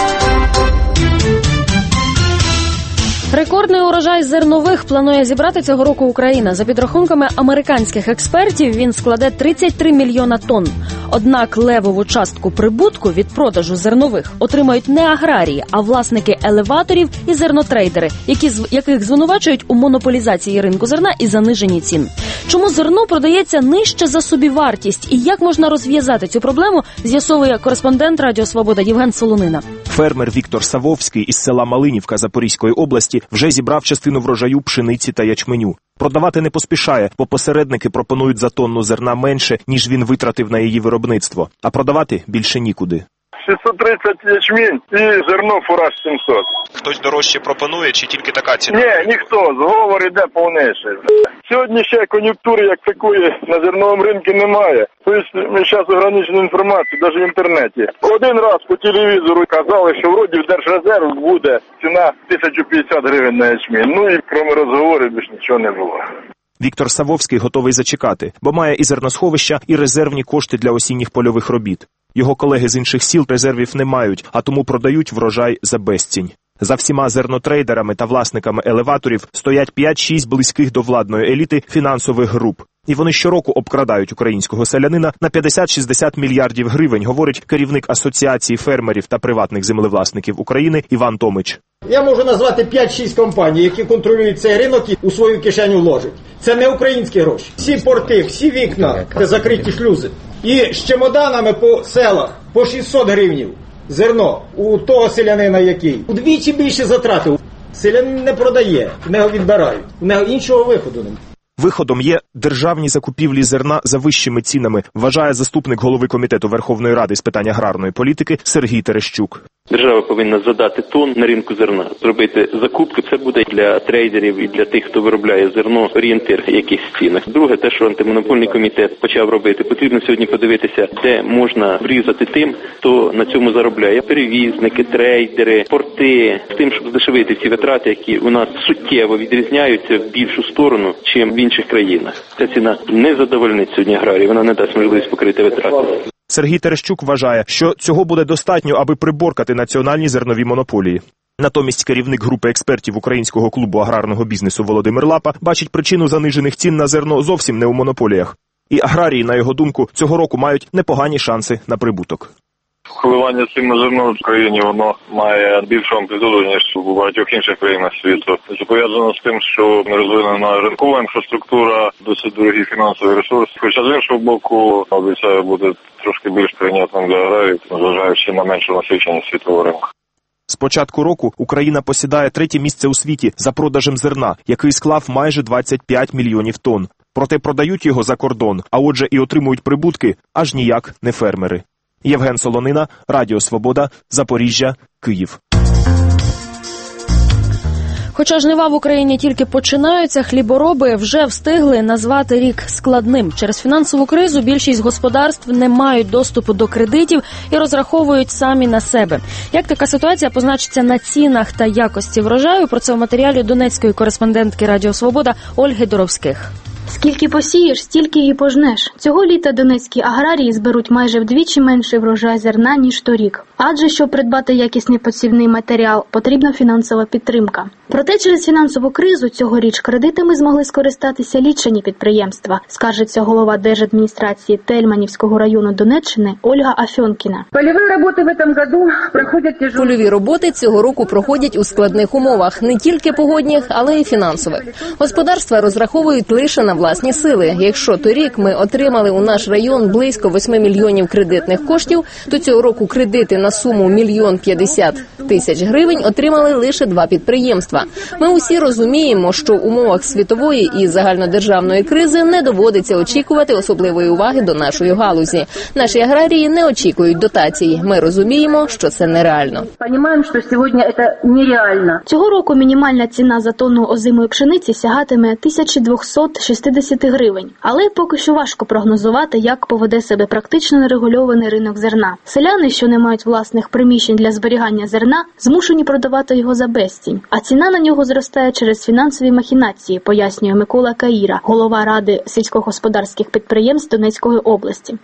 Рекордний урожай зернових планує зібрати цього року Україна. За підрахунками американських експертів, він складе тридцять три мільйона тонн. Однак левову частку прибутку від продажу зернових отримають не аграрії, а власники елеваторів і зернотрейдери, які, яких звинувачують у монополізації ринку зерна і заниженні цін. Чому зерно продається нижче за собівартість і як можна розв'язати цю проблему, з'ясовує кореспондент Радіо Свобода Євген Солонина. Фермер Віктор Савовський із села Малинівка Запорізької області вже зібрав частину врожаю пшениці та ячменю. Продавати не поспішає, бо посередники пропонують за тонну зерна менше, ніж він витратив на її виробництво. А продавати більше нікуди. шістсот тридцять ячмінь і зерно фураж сімсот. Хтось дорожче пропонує чи тільки така ціна? Ні, ніхто. Зговор іде повніший. Сьогодні ще кон'юнктури, як такої, на зерновому ринку немає. Тобто ми зараз ограничені інформацію, навіть в інтернеті. Один раз по телевізору казали, що вроді в Держрезерв буде ціна тисяча п'ятдесят гривень на ячмінь. Ну і крім розговорів більш нічого не було. Віктор Савовський готовий зачекати, бо має і зерносховища, і резервні кошти для осінніх польових робіт. Його колеги з інших сіл резервів не мають, а тому продають врожай за безцінь. За всіма зернотрейдерами та власниками елеваторів стоять п'ять-шість близьких до владної еліти фінансових груп. І вони щороку обкрадають українського селянина на п'ятдесят-шістдесят мільярдів гривень, говорить керівник Асоціації фермерів та приватних землевласників України Іван Томич. Я можу назвати п'ять-шість компаній, які контролюють цей ринок і у свою кишеню вложать. Це не українські гроші. Всі порти, всі вікна, це закриті шлюзи. І з чемоданами по селах по шістсот гривнів зерно у того селянина, який удвічі більше затратив. Селянин не продає, в нього відбирають, в нього іншого виходу немає. Виходом є державні закупівлі зерна за вищими цінами, вважає заступник голови Комітету Верховної Ради з питань аграрної політики Сергій Терещук. Держава повинна задати тон на ринку зерна, зробити закупку. Це буде для трейдерів і для тих, хто виробляє зерно, орієнтир якихось цінах. Друге, те, що антимонопольний комітет почав робити, потрібно сьогодні подивитися, де можна врізати тим, хто на цьому заробляє. Перевізники, трейдери, порти, з тим, щоб здешевити ці витрати, які у нас суттєво відрізняються в більшу сторону, чим в інших країнах. Ця ціна не задовольнить сьогодні аграрії, вона не дасть можливість покрити витрати. Сергій Терещук вважає, що цього буде достатньо, аби приборкати національні зернові монополії. Натомість керівник групи експертів Українського клубу аграрного бізнесу Володимир Лапа бачить причину занижених цін на зерно зовсім не у монополіях. І аграрії, на його думку, цього року мають непогані шанси на прибуток. Коливання цін на зерно в країні, воно має більшу амплітуду, ніж у багатьох інших країнах світу. Це пов'язано з тим, що не розвинена ринкова інфраструктура, досить дорогі фінансові ресурси. Хоча з іншого боку, обіцяє бути трошки більш прийнятним для аграріїв, зважаючи на меншу насиченість світового ринку. З початку року Україна посідає третє місце у світі за продажем зерна, який склав майже двадцять п'ять мільйонів тонн. Проте продають його за кордон, а отже і отримують прибутки аж ніяк не фермери. Євген Солонина, Радіо Свобода, Запоріжжя, Київ. Хоча жнива в Україні тільки починаються, хлібороби вже встигли назвати рік складним. Через фінансову кризу більшість господарств не мають доступу до кредитів і розраховують самі на себе. Як така ситуація позначиться на цінах та якості врожаю? Про це в матеріалі донецької кореспондентки Радіо Свобода Ольги Доровських. Скільки посієш, стільки і пожнеш. Цього літа донецькі аграрії зберуть майже вдвічі менший врожай зерна, ніж торік. Адже, щоб придбати якісний посівний матеріал, потрібна фінансова підтримка. Проте через фінансову кризу цьогоріч кредитами змогли скористатися лічені підприємства, скаржиться голова держадміністрації Тельманівського району Донеччини Ольга Афьонкіна. Польові роботи в цьому году проходять тяжелі. Польові роботи цього року проходять у складних умовах, не тільки погодних, але й фінансових. Господарства розраховують лише на власні сили. Якщо торік ми отримали у наш район близько восьми мільйонів кредитних коштів, то цього року кредити на суму мільйон п'ятдесят тисяч гривень отримали лише два підприємства. Ми усі розуміємо, що в умовах світової і загальнодержавної кризи не доводиться очікувати особливої уваги до нашої галузі. Наші аграрії не очікують дотацій. Ми розуміємо, що це нереально. Понимаем, що сьогодні це нереально. Цього року мінімальна ціна за тонну озимої пшениці сягатиме тисяча двісті шістдесят гривень. Але поки що важко прогнозувати, як поведе себе практично нерегульований ринок зерна. Селяни, що не мають власних приміщень для зберігання зерна, змушені продавати його за безцінь. А ціна на нього зростає через фінансові махінації, пояснює Микола Каїра, голова Ради сільськогосподарських підприємств Донецької області.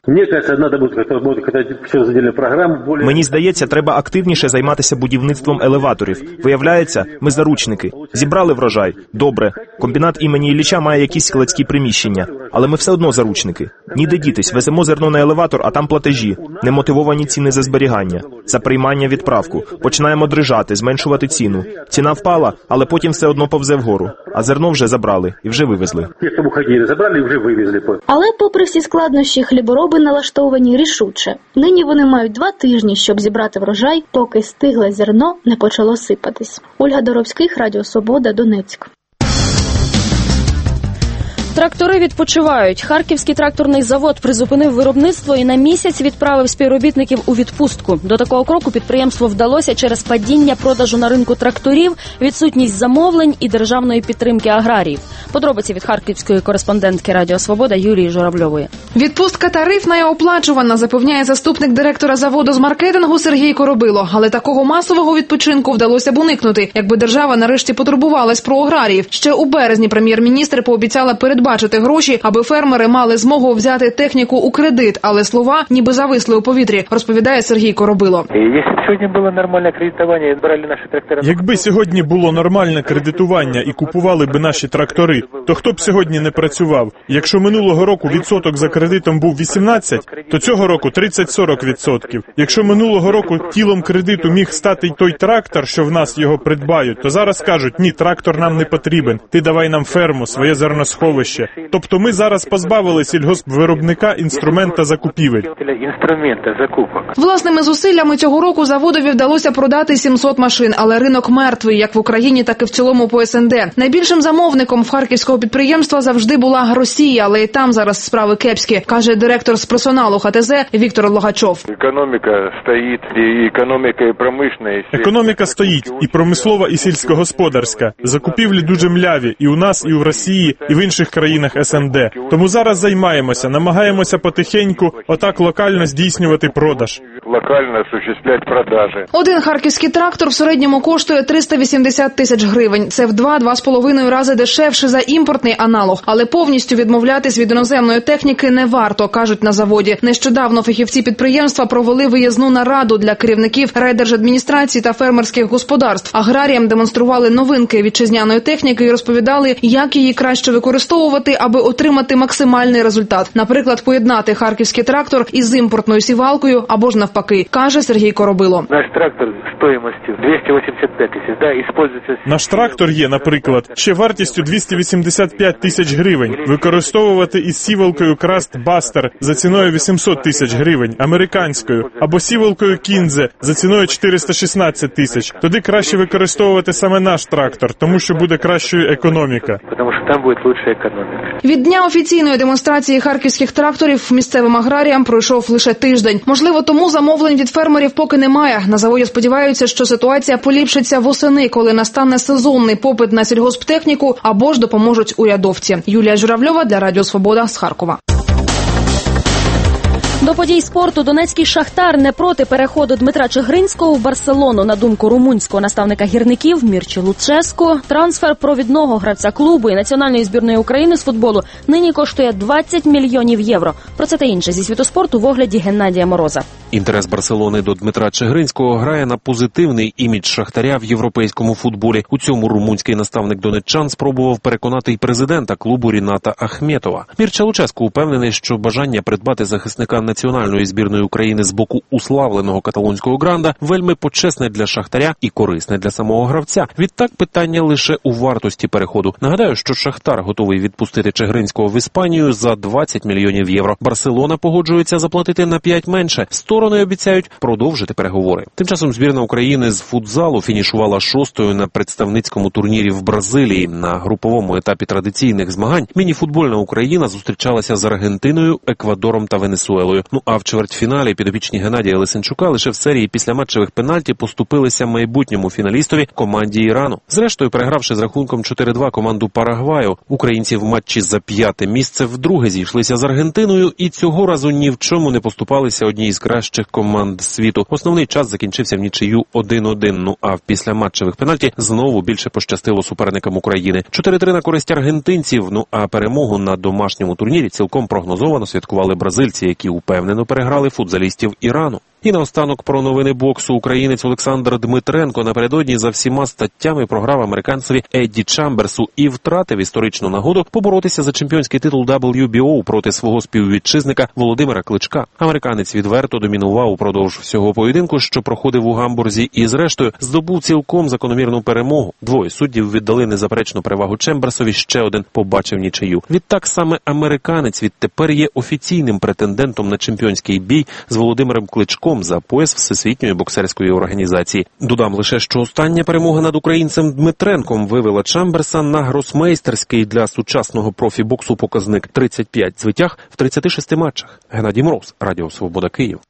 Мені здається, треба активніше займатися будівництвом елеваторів. Виявляється, ми заручники. Зібрали врожай. Добре. Комбінат імені Ілліча має якісь складські приміщення. Але ми все одно заручники. Ніде дітись. Веземо зерно на елеватор, а там платежі. Немотивовані ціни за зберігання. За приймання відправку. Починаємо дрижати, зменшувати ціну. Ціна впала, але потім все одно повзе вгору. А зерно вже забрали і вже вивезли. Але попри всі складнощі, хлібороби налаштовані рішуче. Нині вони мають два тижні, щоб зібрати врожай, поки стигле зерно не почало сипатись. Ольга Доровських, Радіо Свобода, Донецьк. Трактори відпочивають. Харківський тракторний завод призупинив виробництво і на місяць відправив співробітників у відпустку. До такого кроку підприємству вдалося через падіння продажу на ринку тракторів, відсутність замовлень і державної підтримки аграріїв. Подробиці від харківської кореспондентки Радіо Свобода Юлії Журавльової. Відпустка тарифна і оплачувана, запевняє заступник директора заводу з маркетингу Сергій Коробило. Але такого масового відпочинку вдалося б уникнути, якби держава нарешті потурбувалась про аграріїв. Ще у березні прем'єр-міністр пообіцяла передбачити бачити гроші, аби фермери мали змогу взяти техніку у кредит, але слова ніби зависли у повітрі, розповідає Сергій Коробило. Якби сьогодні було нормальне кредитування і купували б наші трактори, то хто б сьогодні не працював? Якщо минулого року відсоток за кредитом був вісімнадцять, то цього року тридцять-сорок відсотків. Якщо минулого року тілом кредиту міг стати той трактор, що в нас його придбають, то зараз кажуть, ні, трактор нам не потрібен, ти давай нам ферму, своє зерносховище. Тобто ми зараз позбавили сільгоспвиробника інструмента закупівель. Власними зусиллями цього року заводові вдалося продати сімсот машин, але ринок мертвий, як в Україні, так і в цілому по ес ен де. Найбільшим замовником в харківського підприємства завжди була Росія, але і там зараз справи кепські, каже директор з персоналу ха те зе Віктор Логачов. Економіка стоїть, і економіка, і промислова. Економіка стоїть, і промислова, і сільськогосподарська. Закупівлі дуже мляві і у нас, і в Росії, і в інших країнах ес ен де. Тому зараз займаємося, намагаємося потихеньку отак локально здійснювати продаж. Локально осуществляти продажі. Один харківський трактор в середньому коштує триста вісімдесят тисяч гривень. Це в два-два з половиною рази дешевше за імпортний аналог. Але повністю відмовлятись від іноземної техніки не варто, кажуть на заводі. Нещодавно фахівці підприємства провели виїзну нараду для керівників райдержадміністрації та фермерських господарств. Аграріям демонстрували новинки вітчизняної техніки і розповідали, як її краще використовувати, аби отримати максимальний результат. Наприклад, поєднати харківський трактор із імпортною сівалкою або ж навпаки, каже Сергій Коробило. Наш трактор стоїмостю двісті вісімдесят п'ять тисяч, да, іспользується. Наш трактор є, наприклад, ще вартістю двісті вісімдесят п'ять тисяч гривень. Використовувати із сівалкою Краст Бастер за ціною вісімсот тисяч гривень, американською, або сівалкою Кінзе за ціною чотириста шістнадцять тисяч. Тоді краще використовувати саме наш трактор, тому що буде кращою економіка. Тому що там буде лучша економіка. Від дня офіційної демонстрації харківських тракторів місцевим аграріям пройшов лише тиждень. Можливо, тому замовлень від фермерів поки немає. На заводі сподіваються, що ситуація поліпшиться восени, коли настане сезонний попит на сільгосптехніку, або ж допоможуть урядовці. Юлія Журавльова для Радіо Свобода з Харкова. До подій спорту донецький «Шахтар» не проти переходу Дмитра Чигринського в Барселону. На думку румунського наставника гірників Мірчі Луческо, трансфер провідного гравця клубу і національної збірної України з футболу нині коштує двадцять мільйонів євро. Про це та інше зі світу спорту в огляді Геннадія Мороза. Інтерес Барселони до Дмитра Чигиринського грає на позитивний імідж Шахтаря в європейському футболі. У цьому румунський наставник донеччан спробував переконати й президента клубу Ріната Ахметова. Мірча Луческу упевнений, що бажання придбати захисника національної збірної України з боку уславленого каталонського гранда вельми почесне для Шахтаря і корисне для самого гравця. Відтак питання лише у вартості переходу. Нагадаю, що Шахтар готовий відпустити Чигиринського в Іспанію за двадцять мільйонів євро. Барселона погоджується заплатити на п'ять менше. Сторони обіцяють продовжити переговори. Тим часом збірна України з футзалу фінішувала шостою на представницькому турнірі в Бразилії. На груповому етапі традиційних змагань мініфутбольна Україна зустрічалася з Аргентиною, Еквадором та Венесуелою. Ну а в чвертьфіналі підопічні Геннадія Лисенчука лише в серії післяматчевих пенальті поступилися майбутньому фіналістові команді Ірану. Зрештою, перегравши з рахунком чотири-два команду Парагваю, українці в матчі за п'яте місце вдруге зійшлися з Аргентиною і цього разу ні в чому не поступалися одній із кращих команд світу. Основний час закінчився в нічию один-один. Ну а в післяматчевих пенальті знову більше пощастило суперникам України. чотири-три на користь аргентинців. Ну а перемогу на домашньому турнірі цілком прогнозовано святкували бразильці, які упевнено переграли футзалістів Ірану. І наостанок про новини боксу. Українець Олександр Дмитренко напередодні за всіма статтями програв американцеві Едді Чамберсу і втратив історичну нагоду поборотися за чемпіонський титул дабл ю бі о проти свого співвітчизника Володимира Кличка. Американець відверто домінував упродовж всього поєдинку, що проходив у Гамбурзі, і зрештою здобув цілком закономірну перемогу. Двоє суддів віддали незаперечну перевагу Чемберсові, ще один побачив нічию. Відтак саме американець відтепер є офіційним претендентом на чемпіонський бій з Володимиром Кличком за пояс Всесвітньої боксерської організації. Додам лише, що остання перемога над українцем Дмитренком вивела Чамберса на гросмейстерський для сучасного профі-боксу показник тридцять п'ять звитяг в тридцяти шести матчах. Геннадій Мороз, Радіо Свобода, Київ.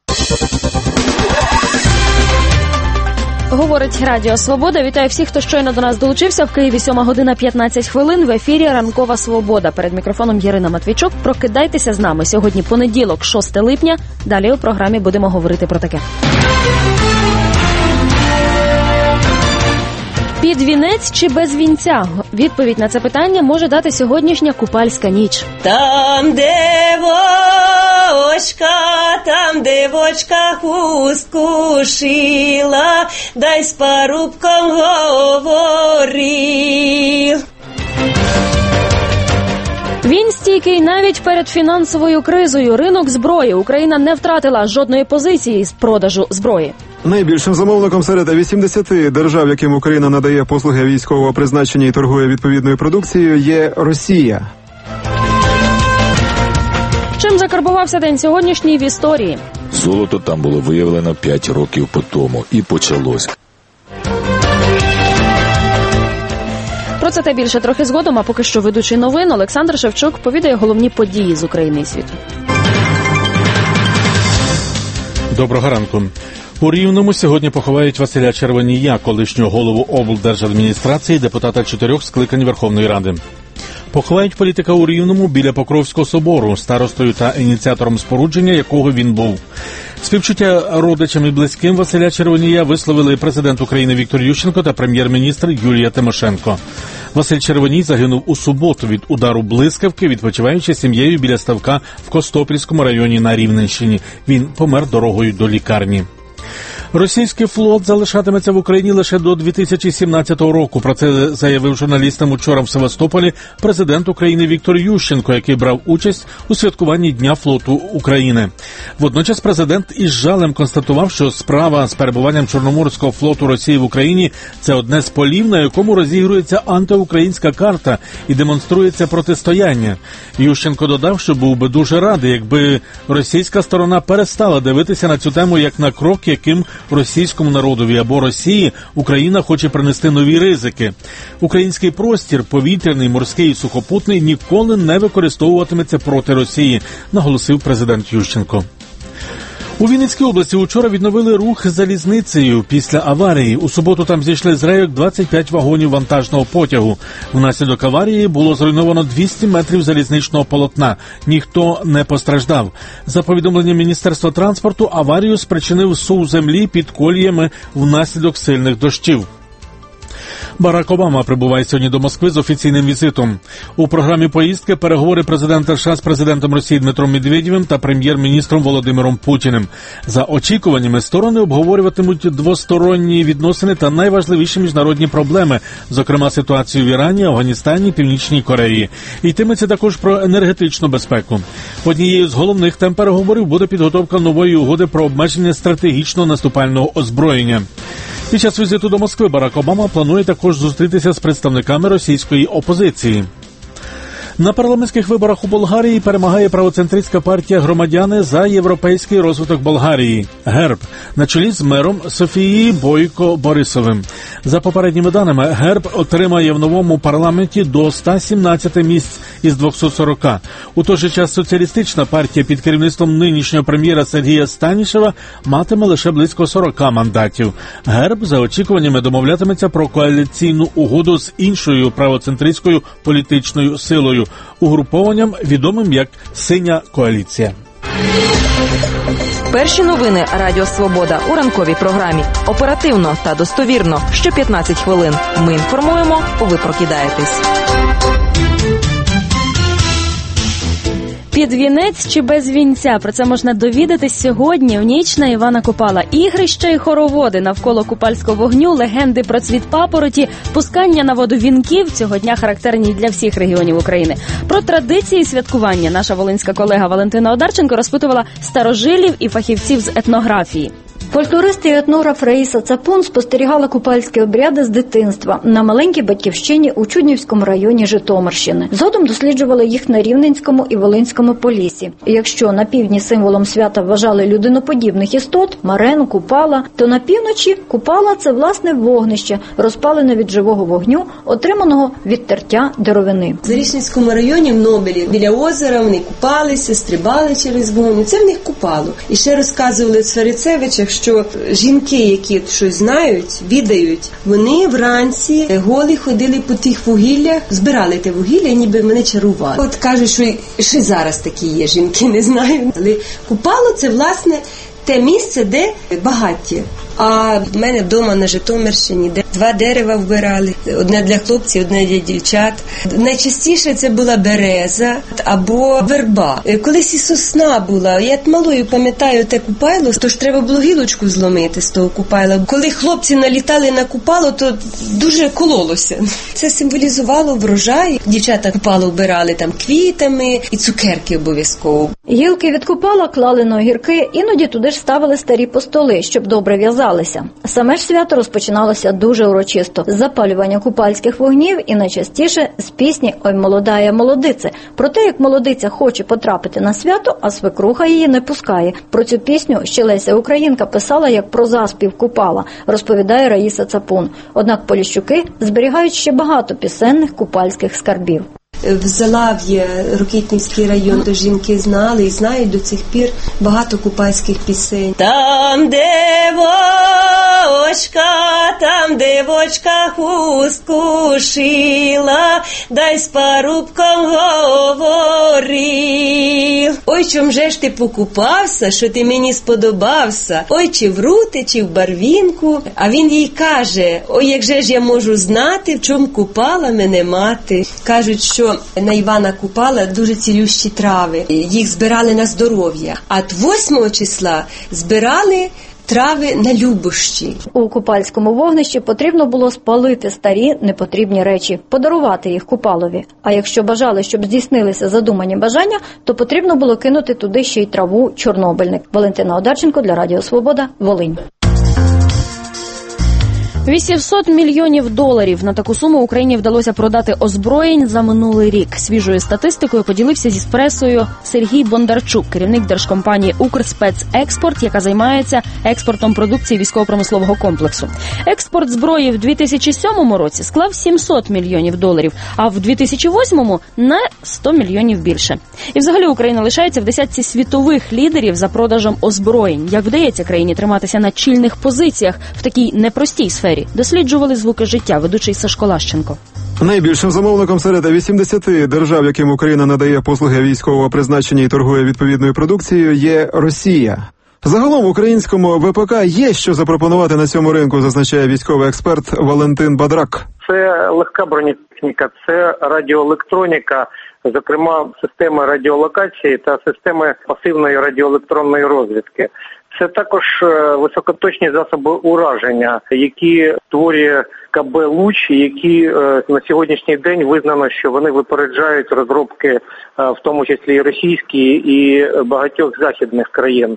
Говорить Радіо Свобода. Вітаю всіх, хто щойно до нас долучився. В Києві сьома година п'ятнадцять хвилин. В ефірі Ранкова Свобода. Перед мікрофоном Ірина Матвійчук. Прокидайтеся з нами. Сьогодні понеділок, шосте липня. Далі у програмі будемо говорити про таке. Під вінець чи без вінця? Відповідь на це питання може дати сьогоднішня купальська ніч. Там, де вочка, там, де вочка хустку шила, дай з парубком говорив. Він стійкий навіть перед фінансовою кризою. Ринок зброї. Україна не втратила жодної позиції з продажу зброї. Найбільшим замовником серед вісімдесяти держав, яким Україна надає послуги військового призначення і торгує відповідною продукцією, є Росія. Чим закарбувався день сьогоднішній в історії? Золото там було виявлено п'ять років по тому. І почалось. Про це та більше трохи згодом, а поки що ведучий новин Олександр Шевчук повідає головні події з України і світу. Доброго ранку. У Рівному сьогодні поховають Василя Червонія, колишнього голову облдержадміністрації, депутата чотирьох скликань Верховної Ради. Поховають політика у Рівному біля Покровського собору, старостою та ініціатором спорудження якого він був. Співчуття родичам і близьким Василя Червонія висловили президент України Віктор Ющенко та прем'єр-міністр Юлія Тимошенко. Василь Червоній загинув у суботу від удару блискавки, відпочиваючи з сім'єю біля ставка в Костопільському районі на Рівненщині. Він помер дорогою до лікарні. Російський флот залишатиметься в Україні лише до дві тисячі сімнадцятого року. Про це заявив журналістам учора в Севастополі президент України Віктор Ющенко, який брав участь у святкуванні Дня флоту України. Водночас президент із жалем констатував, що справа з перебуванням Чорноморського флоту Росії в Україні – це одне з полів, на якому розігрується антиукраїнська карта і демонструється протистояння. Ющенко додав, що був би дуже радий, якби російська сторона перестала дивитися на цю тему як на крок, яким російському народові або Росії Україна хоче принести нові ризики. Український простір, повітряний, морський і сухопутний, ніколи не використовуватиметься проти Росії, наголосив президент Ющенко. У Вінницькій області учора відновили рух залізницею після аварії. У суботу там зійшли з рейок двадцять п'ять вагонів вантажного потягу. Внаслідок аварії було зруйновано двісті метрів залізничного полотна. Ніхто не постраждав. За повідомленням Міністерства транспорту, аварію спричинив сув землі під коліями внаслідок сильних дощів. Барак Обама прибуває сьогодні до Москви з офіційним візитом. У програмі поїздки переговори президента США з президентом Росії Дмитром Медведєвим та прем'єр-міністром Володимиром Путіним. За очікуваннями, сторони обговорюватимуть двосторонні відносини та найважливіші міжнародні проблеми, зокрема ситуацію в Ірані, Афганістані, Північній Кореї. Йтиметься також про енергетичну безпеку. Однією з головних тем переговорів буде підготовка нової угоди про обмеження стратегічного наступального озброєння. Під час візиту до Москви Барак Обама планує також зустрітися з представниками російської опозиції. На парламентських виборах у Болгарії перемагає правоцентристська партія «Громадяни за європейський розвиток Болгарії» ГЕРБ на чолі з мером Софією Бойко Борисовим. За попередніми даними, ГЕРБ отримає в новому парламенті до ста сімнадцяти місць із двохсот сорока. У той же час соціалістична партія під керівництвом нинішнього прем'єра Сергія Станішева матиме лише близько сорока мандатів. ГЕРБ за очікуваннями домовлятиметься про коаліційну угоду з іншою правоцентристською політичною силою – угрупованням, відомим як «Синя коаліція». Перші новини Радіо Свобода у ранковій програмі. Оперативно та достовірно. Що п'ятнадцять хвилин. Ми інформуємо, ви прокидаєтесь. Під вінець чи без вінця? Про це можна довідатись сьогодні в ніч на Івана Купала. Ігрища і хороводи навколо купальського вогню, легенди про цвіт папороті, пускання на воду вінків цього дня характерні для всіх регіонів України. Про традиції святкування наша волинська колега Валентина Одарченко розпитувала старожилів і фахівців з етнографії. Фольклорист і етнограф Раїса Цапун спостерігала купальські обряди з дитинства на маленькій батьківщині у Чуднівському районі Житомирщини. Згодом досліджувала їх на Рівненському і Волинському полісі. І якщо на півдні символом свята вважали людиноподібних істот – Марену, Купала, то на півночі Купала – це власне вогнище, розпалене від живого вогню, отриманого від тертя деревини. В Зарічненському районі в Нобелі біля озера вони купалися, стрибали через вогонь. Це в них Купало. І ще розказували в Царицевичах, що жінки, які щось знають, відають, вони вранці голі ходили по тих вугіллях, збирали те вугілля, ніби мене чарували. От кажуть, що ще зараз такі є жінки, не знаю. Але Купало – це, власне, те місце, де багаття. А в мене вдома на Житомирщині, де два дерева вбирали, одне для хлопців, одне для дівчат. Найчастіше це була береза або верба. Колись і сосна була. Я малою пам'ятаю те купайло, то ж треба було гілочку зломити з того купайла. Коли хлопці налітали на купало, то дуже кололося. Це символізувало врожай. Дівчата купало вбирали там квітами і цукерки обов'язково. Гілки від купала клали на огірки, іноді туди ж ставили старі постоли, щоб добре в'язалися. Саме ж свято розпочиналося дуже урочисто з запалювання купальських вогнів і найчастіше з пісні «Ой, молодая молодице». Про те, як молодиця хоче потрапити на свято, а свекруха її не пускає. Про цю пісню ще Леся Українка писала як про заспів Купала, розповідає Раїса Цапун. Однак поліщуки зберігають ще багато пісенних купальських скарбів. В Залав'ї, Рокитнівський район, то жінки знали і знають до цих пір багато купальських пісень. Там, де вочка, там, де вочка хустку шила, дай з парубком говорив. Ой, чом же ж ти покупався, що ти мені сподобався? Ой, чи в рути, чи в барвінку? А він їй каже, ой, як же ж я можу знати, в чому купала мене мати? Кажуть, що на Івана Купала дуже цілющі трави. Їх збирали на здоров'я. А восьмого числа збирали трави на любощі. У купальському вогнищі потрібно було спалити старі непотрібні речі, подарувати їх Купалові. А якщо бажали, щоб здійснилися задумані бажання, то потрібно було кинути туди ще й траву чорнобильник. Валентина Одарченко для Радіо Свобода, Волинь. вісімсот мільйонів доларів. На таку суму Україні вдалося продати озброєнь за минулий рік. Свіжою статистикою поділився зі «Еспресою» Сергій Бондарчук, керівник держкомпанії «Укрспецекспорт», яка займається експортом продукції військово-промислового комплексу. Експорт зброї в дві тисячі сьомому році склав сімсот мільйонів доларів, а в дві тисячі восьмому – на сто мільйонів більше. І взагалі Україна лишається в десятці світових лідерів за продажем озброєнь. Як вдається країні триматися на чільних позиціях в такій непростій сфері? Досліджували звуки життя ведучий Сашко Лащенко. Найбільшим замовником серед вісімдесяти держав, яким Україна надає послуги військового призначення і торгує відповідною продукцією, є Росія. Загалом українському ВПК є що запропонувати на цьому ринку, зазначає військовий експерт Валентин Бадрак. це легка бронетехніка, це радіоелектроніка, зокрема системи радіолокації та системи пасивної радіоелектронної розвідки. Це також високоточні засоби ураження, які створює КБ «Луч», які на сьогоднішній день визнано, що вони випереджають розробки, в тому числі і російські, і багатьох західних країн.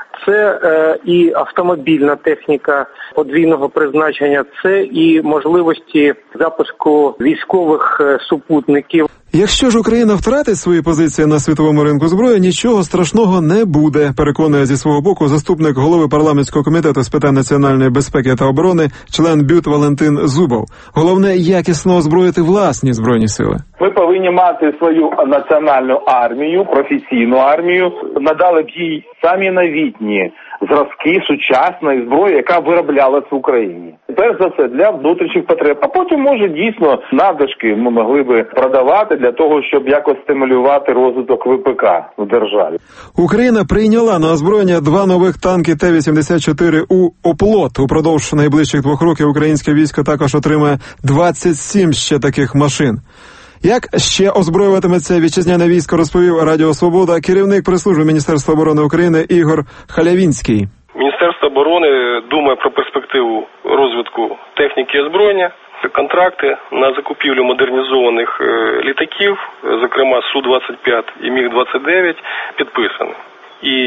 Це е, і автомобільна техніка подвійного призначення, це і можливості запуску військових е, супутників. Якщо ж Україна втратить свої позиції на світовому ринку зброї, нічого страшного не буде, переконує зі свого боку заступник голови парламентського комітету з питань національної безпеки та оборони, член БЮТ Валентин Зубов. Головне – якісно озброїти власні збройні сили. Ми повинні мати свою національну армію, професійну армію, надали б їй самі новітні зразки сучасної зброї, яка вироблялась в Україні. Перш за все, для внутрішніх потреб. А потім, може, дійсно, надлишки ми могли би продавати для того, щоб якось стимулювати розвиток ВПК в державі. Україна прийняла на озброєння два нових танки Т вісімдесят чотири У «Оплот». Упродовж найближчих двох років українське військо також отримає двадцять сім ще таких машин. Як ще озброюватиметься вітчизняне військо, розповів Радіо Свобода керівник прес-служби Міністерства оборони України Ігор Халявінський. Міністерство оборони думає про перспективу розвитку техніки і озброєння, контракти на закупівлю модернізованих літаків, зокрема Су двадцять п'ять і Міг двадцять дев'ять, підписані. І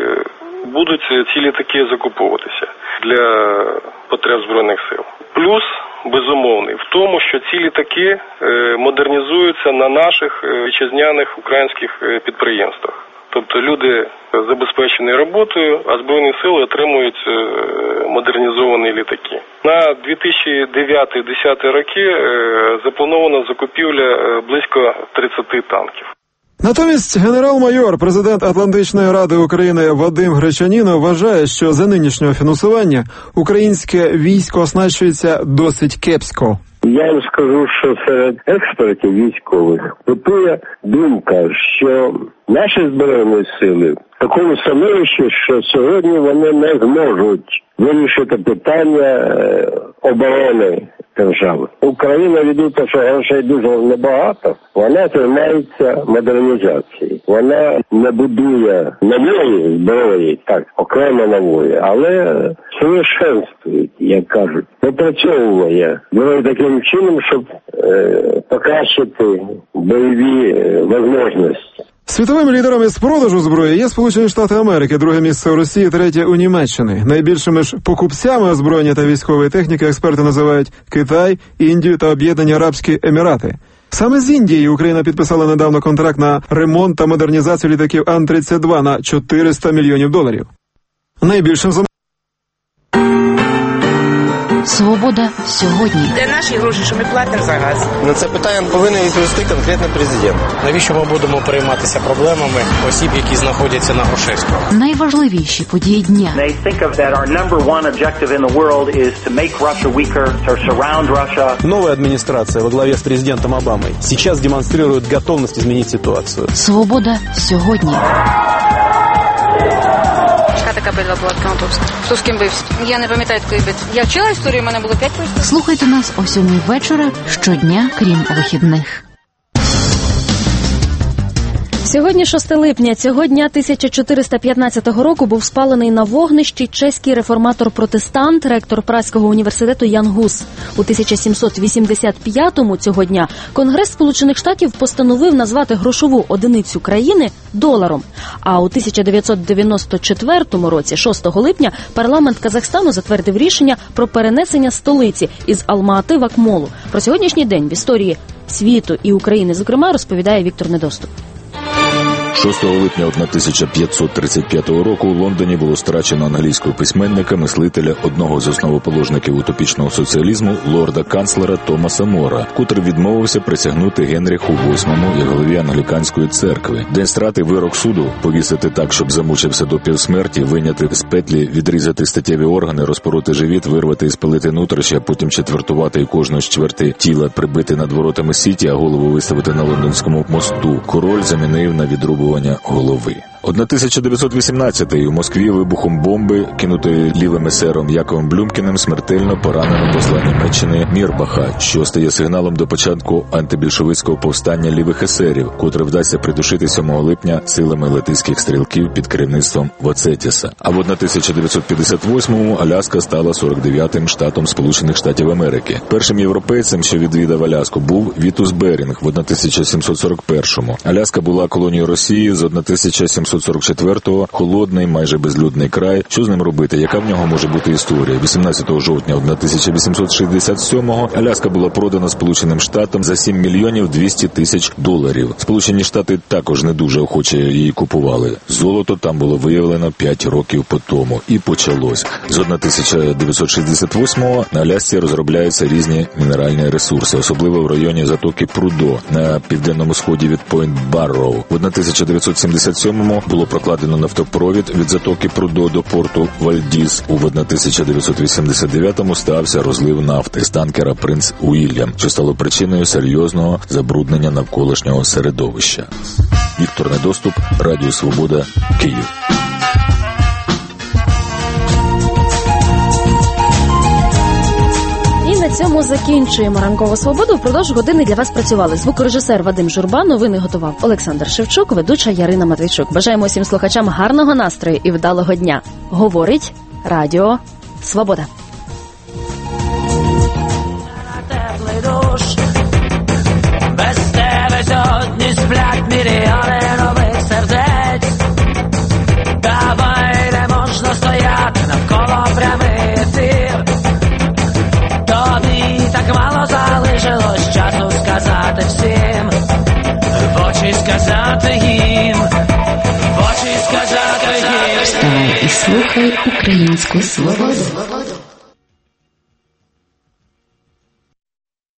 будуть ці літаки закуповуватися для потреб Збройних сил. Плюс безумовний в тому, що ці літаки модернізуються на наших вітчизняних українських підприємствах. Тобто люди забезпечені роботою, а Збройні сили отримують модернізовані літаки. На дві тисячі дев'ятий - дві тисячі десятий роки запланована закупівля близько тридцяти танків. Натомість генерал-майор, президент Атлантичної ради України Вадим Гречаніно вважає, що за нинішнього фінансування українське військо оснащується досить кепсько. Я вам скажу, що серед експертів військових готує думка, що наші Збройні сили в такому становищі, що сьогодні вони не зможуть вирішити питання оборони держави. Україна, від того, що грошей дуже небагато, вона займається модернізацією. Вона не будує нової зброї, так, окремо нової, але совершенствує, як кажуть, допрацьовує зброю таким чином, щоб е, покращити бойові е, можливості. Світовим лідером із продажу зброї є Сполучені Штати Америки, друге місце у Росії, третє у Німеччини. Найбільшими ж покупцями озброєння та військової техніки експерти називають Китай, Індію та Об'єднані Арабські Емірати. Саме з Індією Україна підписала недавно контракт на ремонт та модернізацію літаків Ан тридцять два на чотириста мільйонів доларів. Найбільшим зам... Свобода сьогодні. Де наші гроші, що ми платимо за газ? На це питання повинен відповісти конкретний президент. Навіщо ми будемо перейматися проблемами осіб, які знаходяться на Грушевського? Найважливіші події дня. Новая администрация во главе с президентом Обамой сейчас демонстрирует готовность изменить ситуацию. Свобода сьогодні. Така битва була Краматорська. Хто з ким бився? Я не пам'ятаю такої битви. Я вчила історію, у мене було п'ять років. Слухайте нас о сьомій вечора щодня, крім вихідних. Сьогодні шосте липня. Цього дня тисяча чотириста п'ятнадцятого року був спалений на вогнищі чеський реформатор-протестант, ректор Празького університету Ян Гус. У тисяча сімсот вісімдесят п'ятому цього дня Конгрес Сполучених Штатів постановив назвати грошову одиницю країни доларом. А у тисяча дев'ятсот дев'яносто четвертому році, шостого липня, парламент Казахстану затвердив рішення про перенесення столиці із Алма-Ати в Акмолу. Про сьогоднішній день в історії світу і України, зокрема, розповідає Віктор Недоступ. шостого липня тисяча п'ятсот тридцять п'ятого року у Лондоні було страчено англійського письменника, мислителя, одного з основоположників утопічного соціалізму, лорда-канцлера Томаса Мора, котрий відмовився присягнути Генріху восьмому як голові англіканської церкви. День страти вирок суду – повісити так, щоб замучився до півсмерті, виняти з петлі, відрізати статеві органи, розпороти живіт, вирвати і спалити нутрощі, а потім четвертувати і кожну з чверти тіла прибити над воротами Сіті, а голову виставити на Лондонському мосту. Король замінив на відрубування голови. тисяча дев'ятсот вісімнадцятий. У Москві вибухом бомби, кинутої лівим есером Яковом Блюмкіним, смертельно поранено посла Німеччини Мірбаха, що стає сигналом до початку антибільшовицького повстання лівих есерів, котре вдасться придушити сьомого липня силами латиських стрілків під керівництвом Воцетіса. А в тисяча дев'ятсот п'ятдесят восьмому Аляска стала сорок дев'ятим штатом Сполучених Штатів Америки. Першим європейцем, що відвідав Аляску, був Вітус Берінг в тисяча сімсот сорок першому. Аляска була колонією Росії з тисяча сімсот сорок четвертого. Холодний, майже безлюдний край. Що з ним робити? Яка в нього може бути історія? вісімнадцятого жовтня тисяча вісімсот шістдесят сьомого Аляска була продана Сполученим Штатам за сім мільйонів двісті тисяч доларів. Сполучені Штати також не дуже охоче її купували. Золото там було виявлено п'ять років по тому. І почалось. З тисяча дев'ятсот шістдесят восьмого на Алясці розробляються різні мінеральні ресурси, особливо в районі затоки Прудо на південному сході від Пойнт-Барроу. В тисяча дев'ятсот сімдесят сьомому було прокладено нафтопровід від затоки Прудо до порту Вальдіс. У тисяча дев'ятсот вісімдесят дев'ятому стався розлив нафти з танкера «Принц Уільям», що стало причиною серйозного забруднення навколишнього середовища. Віктор Недоступ, Радіо Свобода, Київ. На цьому закінчуємо ранкову свободу. Впродовж години для вас працювали звукорежисер Вадим Журба, новини готував Олександр Шевчук, ведуча Ярина Матвійчук. Бажаємо всім слухачам гарного настрою і вдалого дня. Говорить Радіо Свобода. Без тебе сьогодні сплять мільйони нових сердець. Давай, не можна стояти навколо прямий ефір. Тобі так мало залишилось часу сказати всім, в очі сказати їм, в очі сказати їм. Вставай і слухай українську свободу.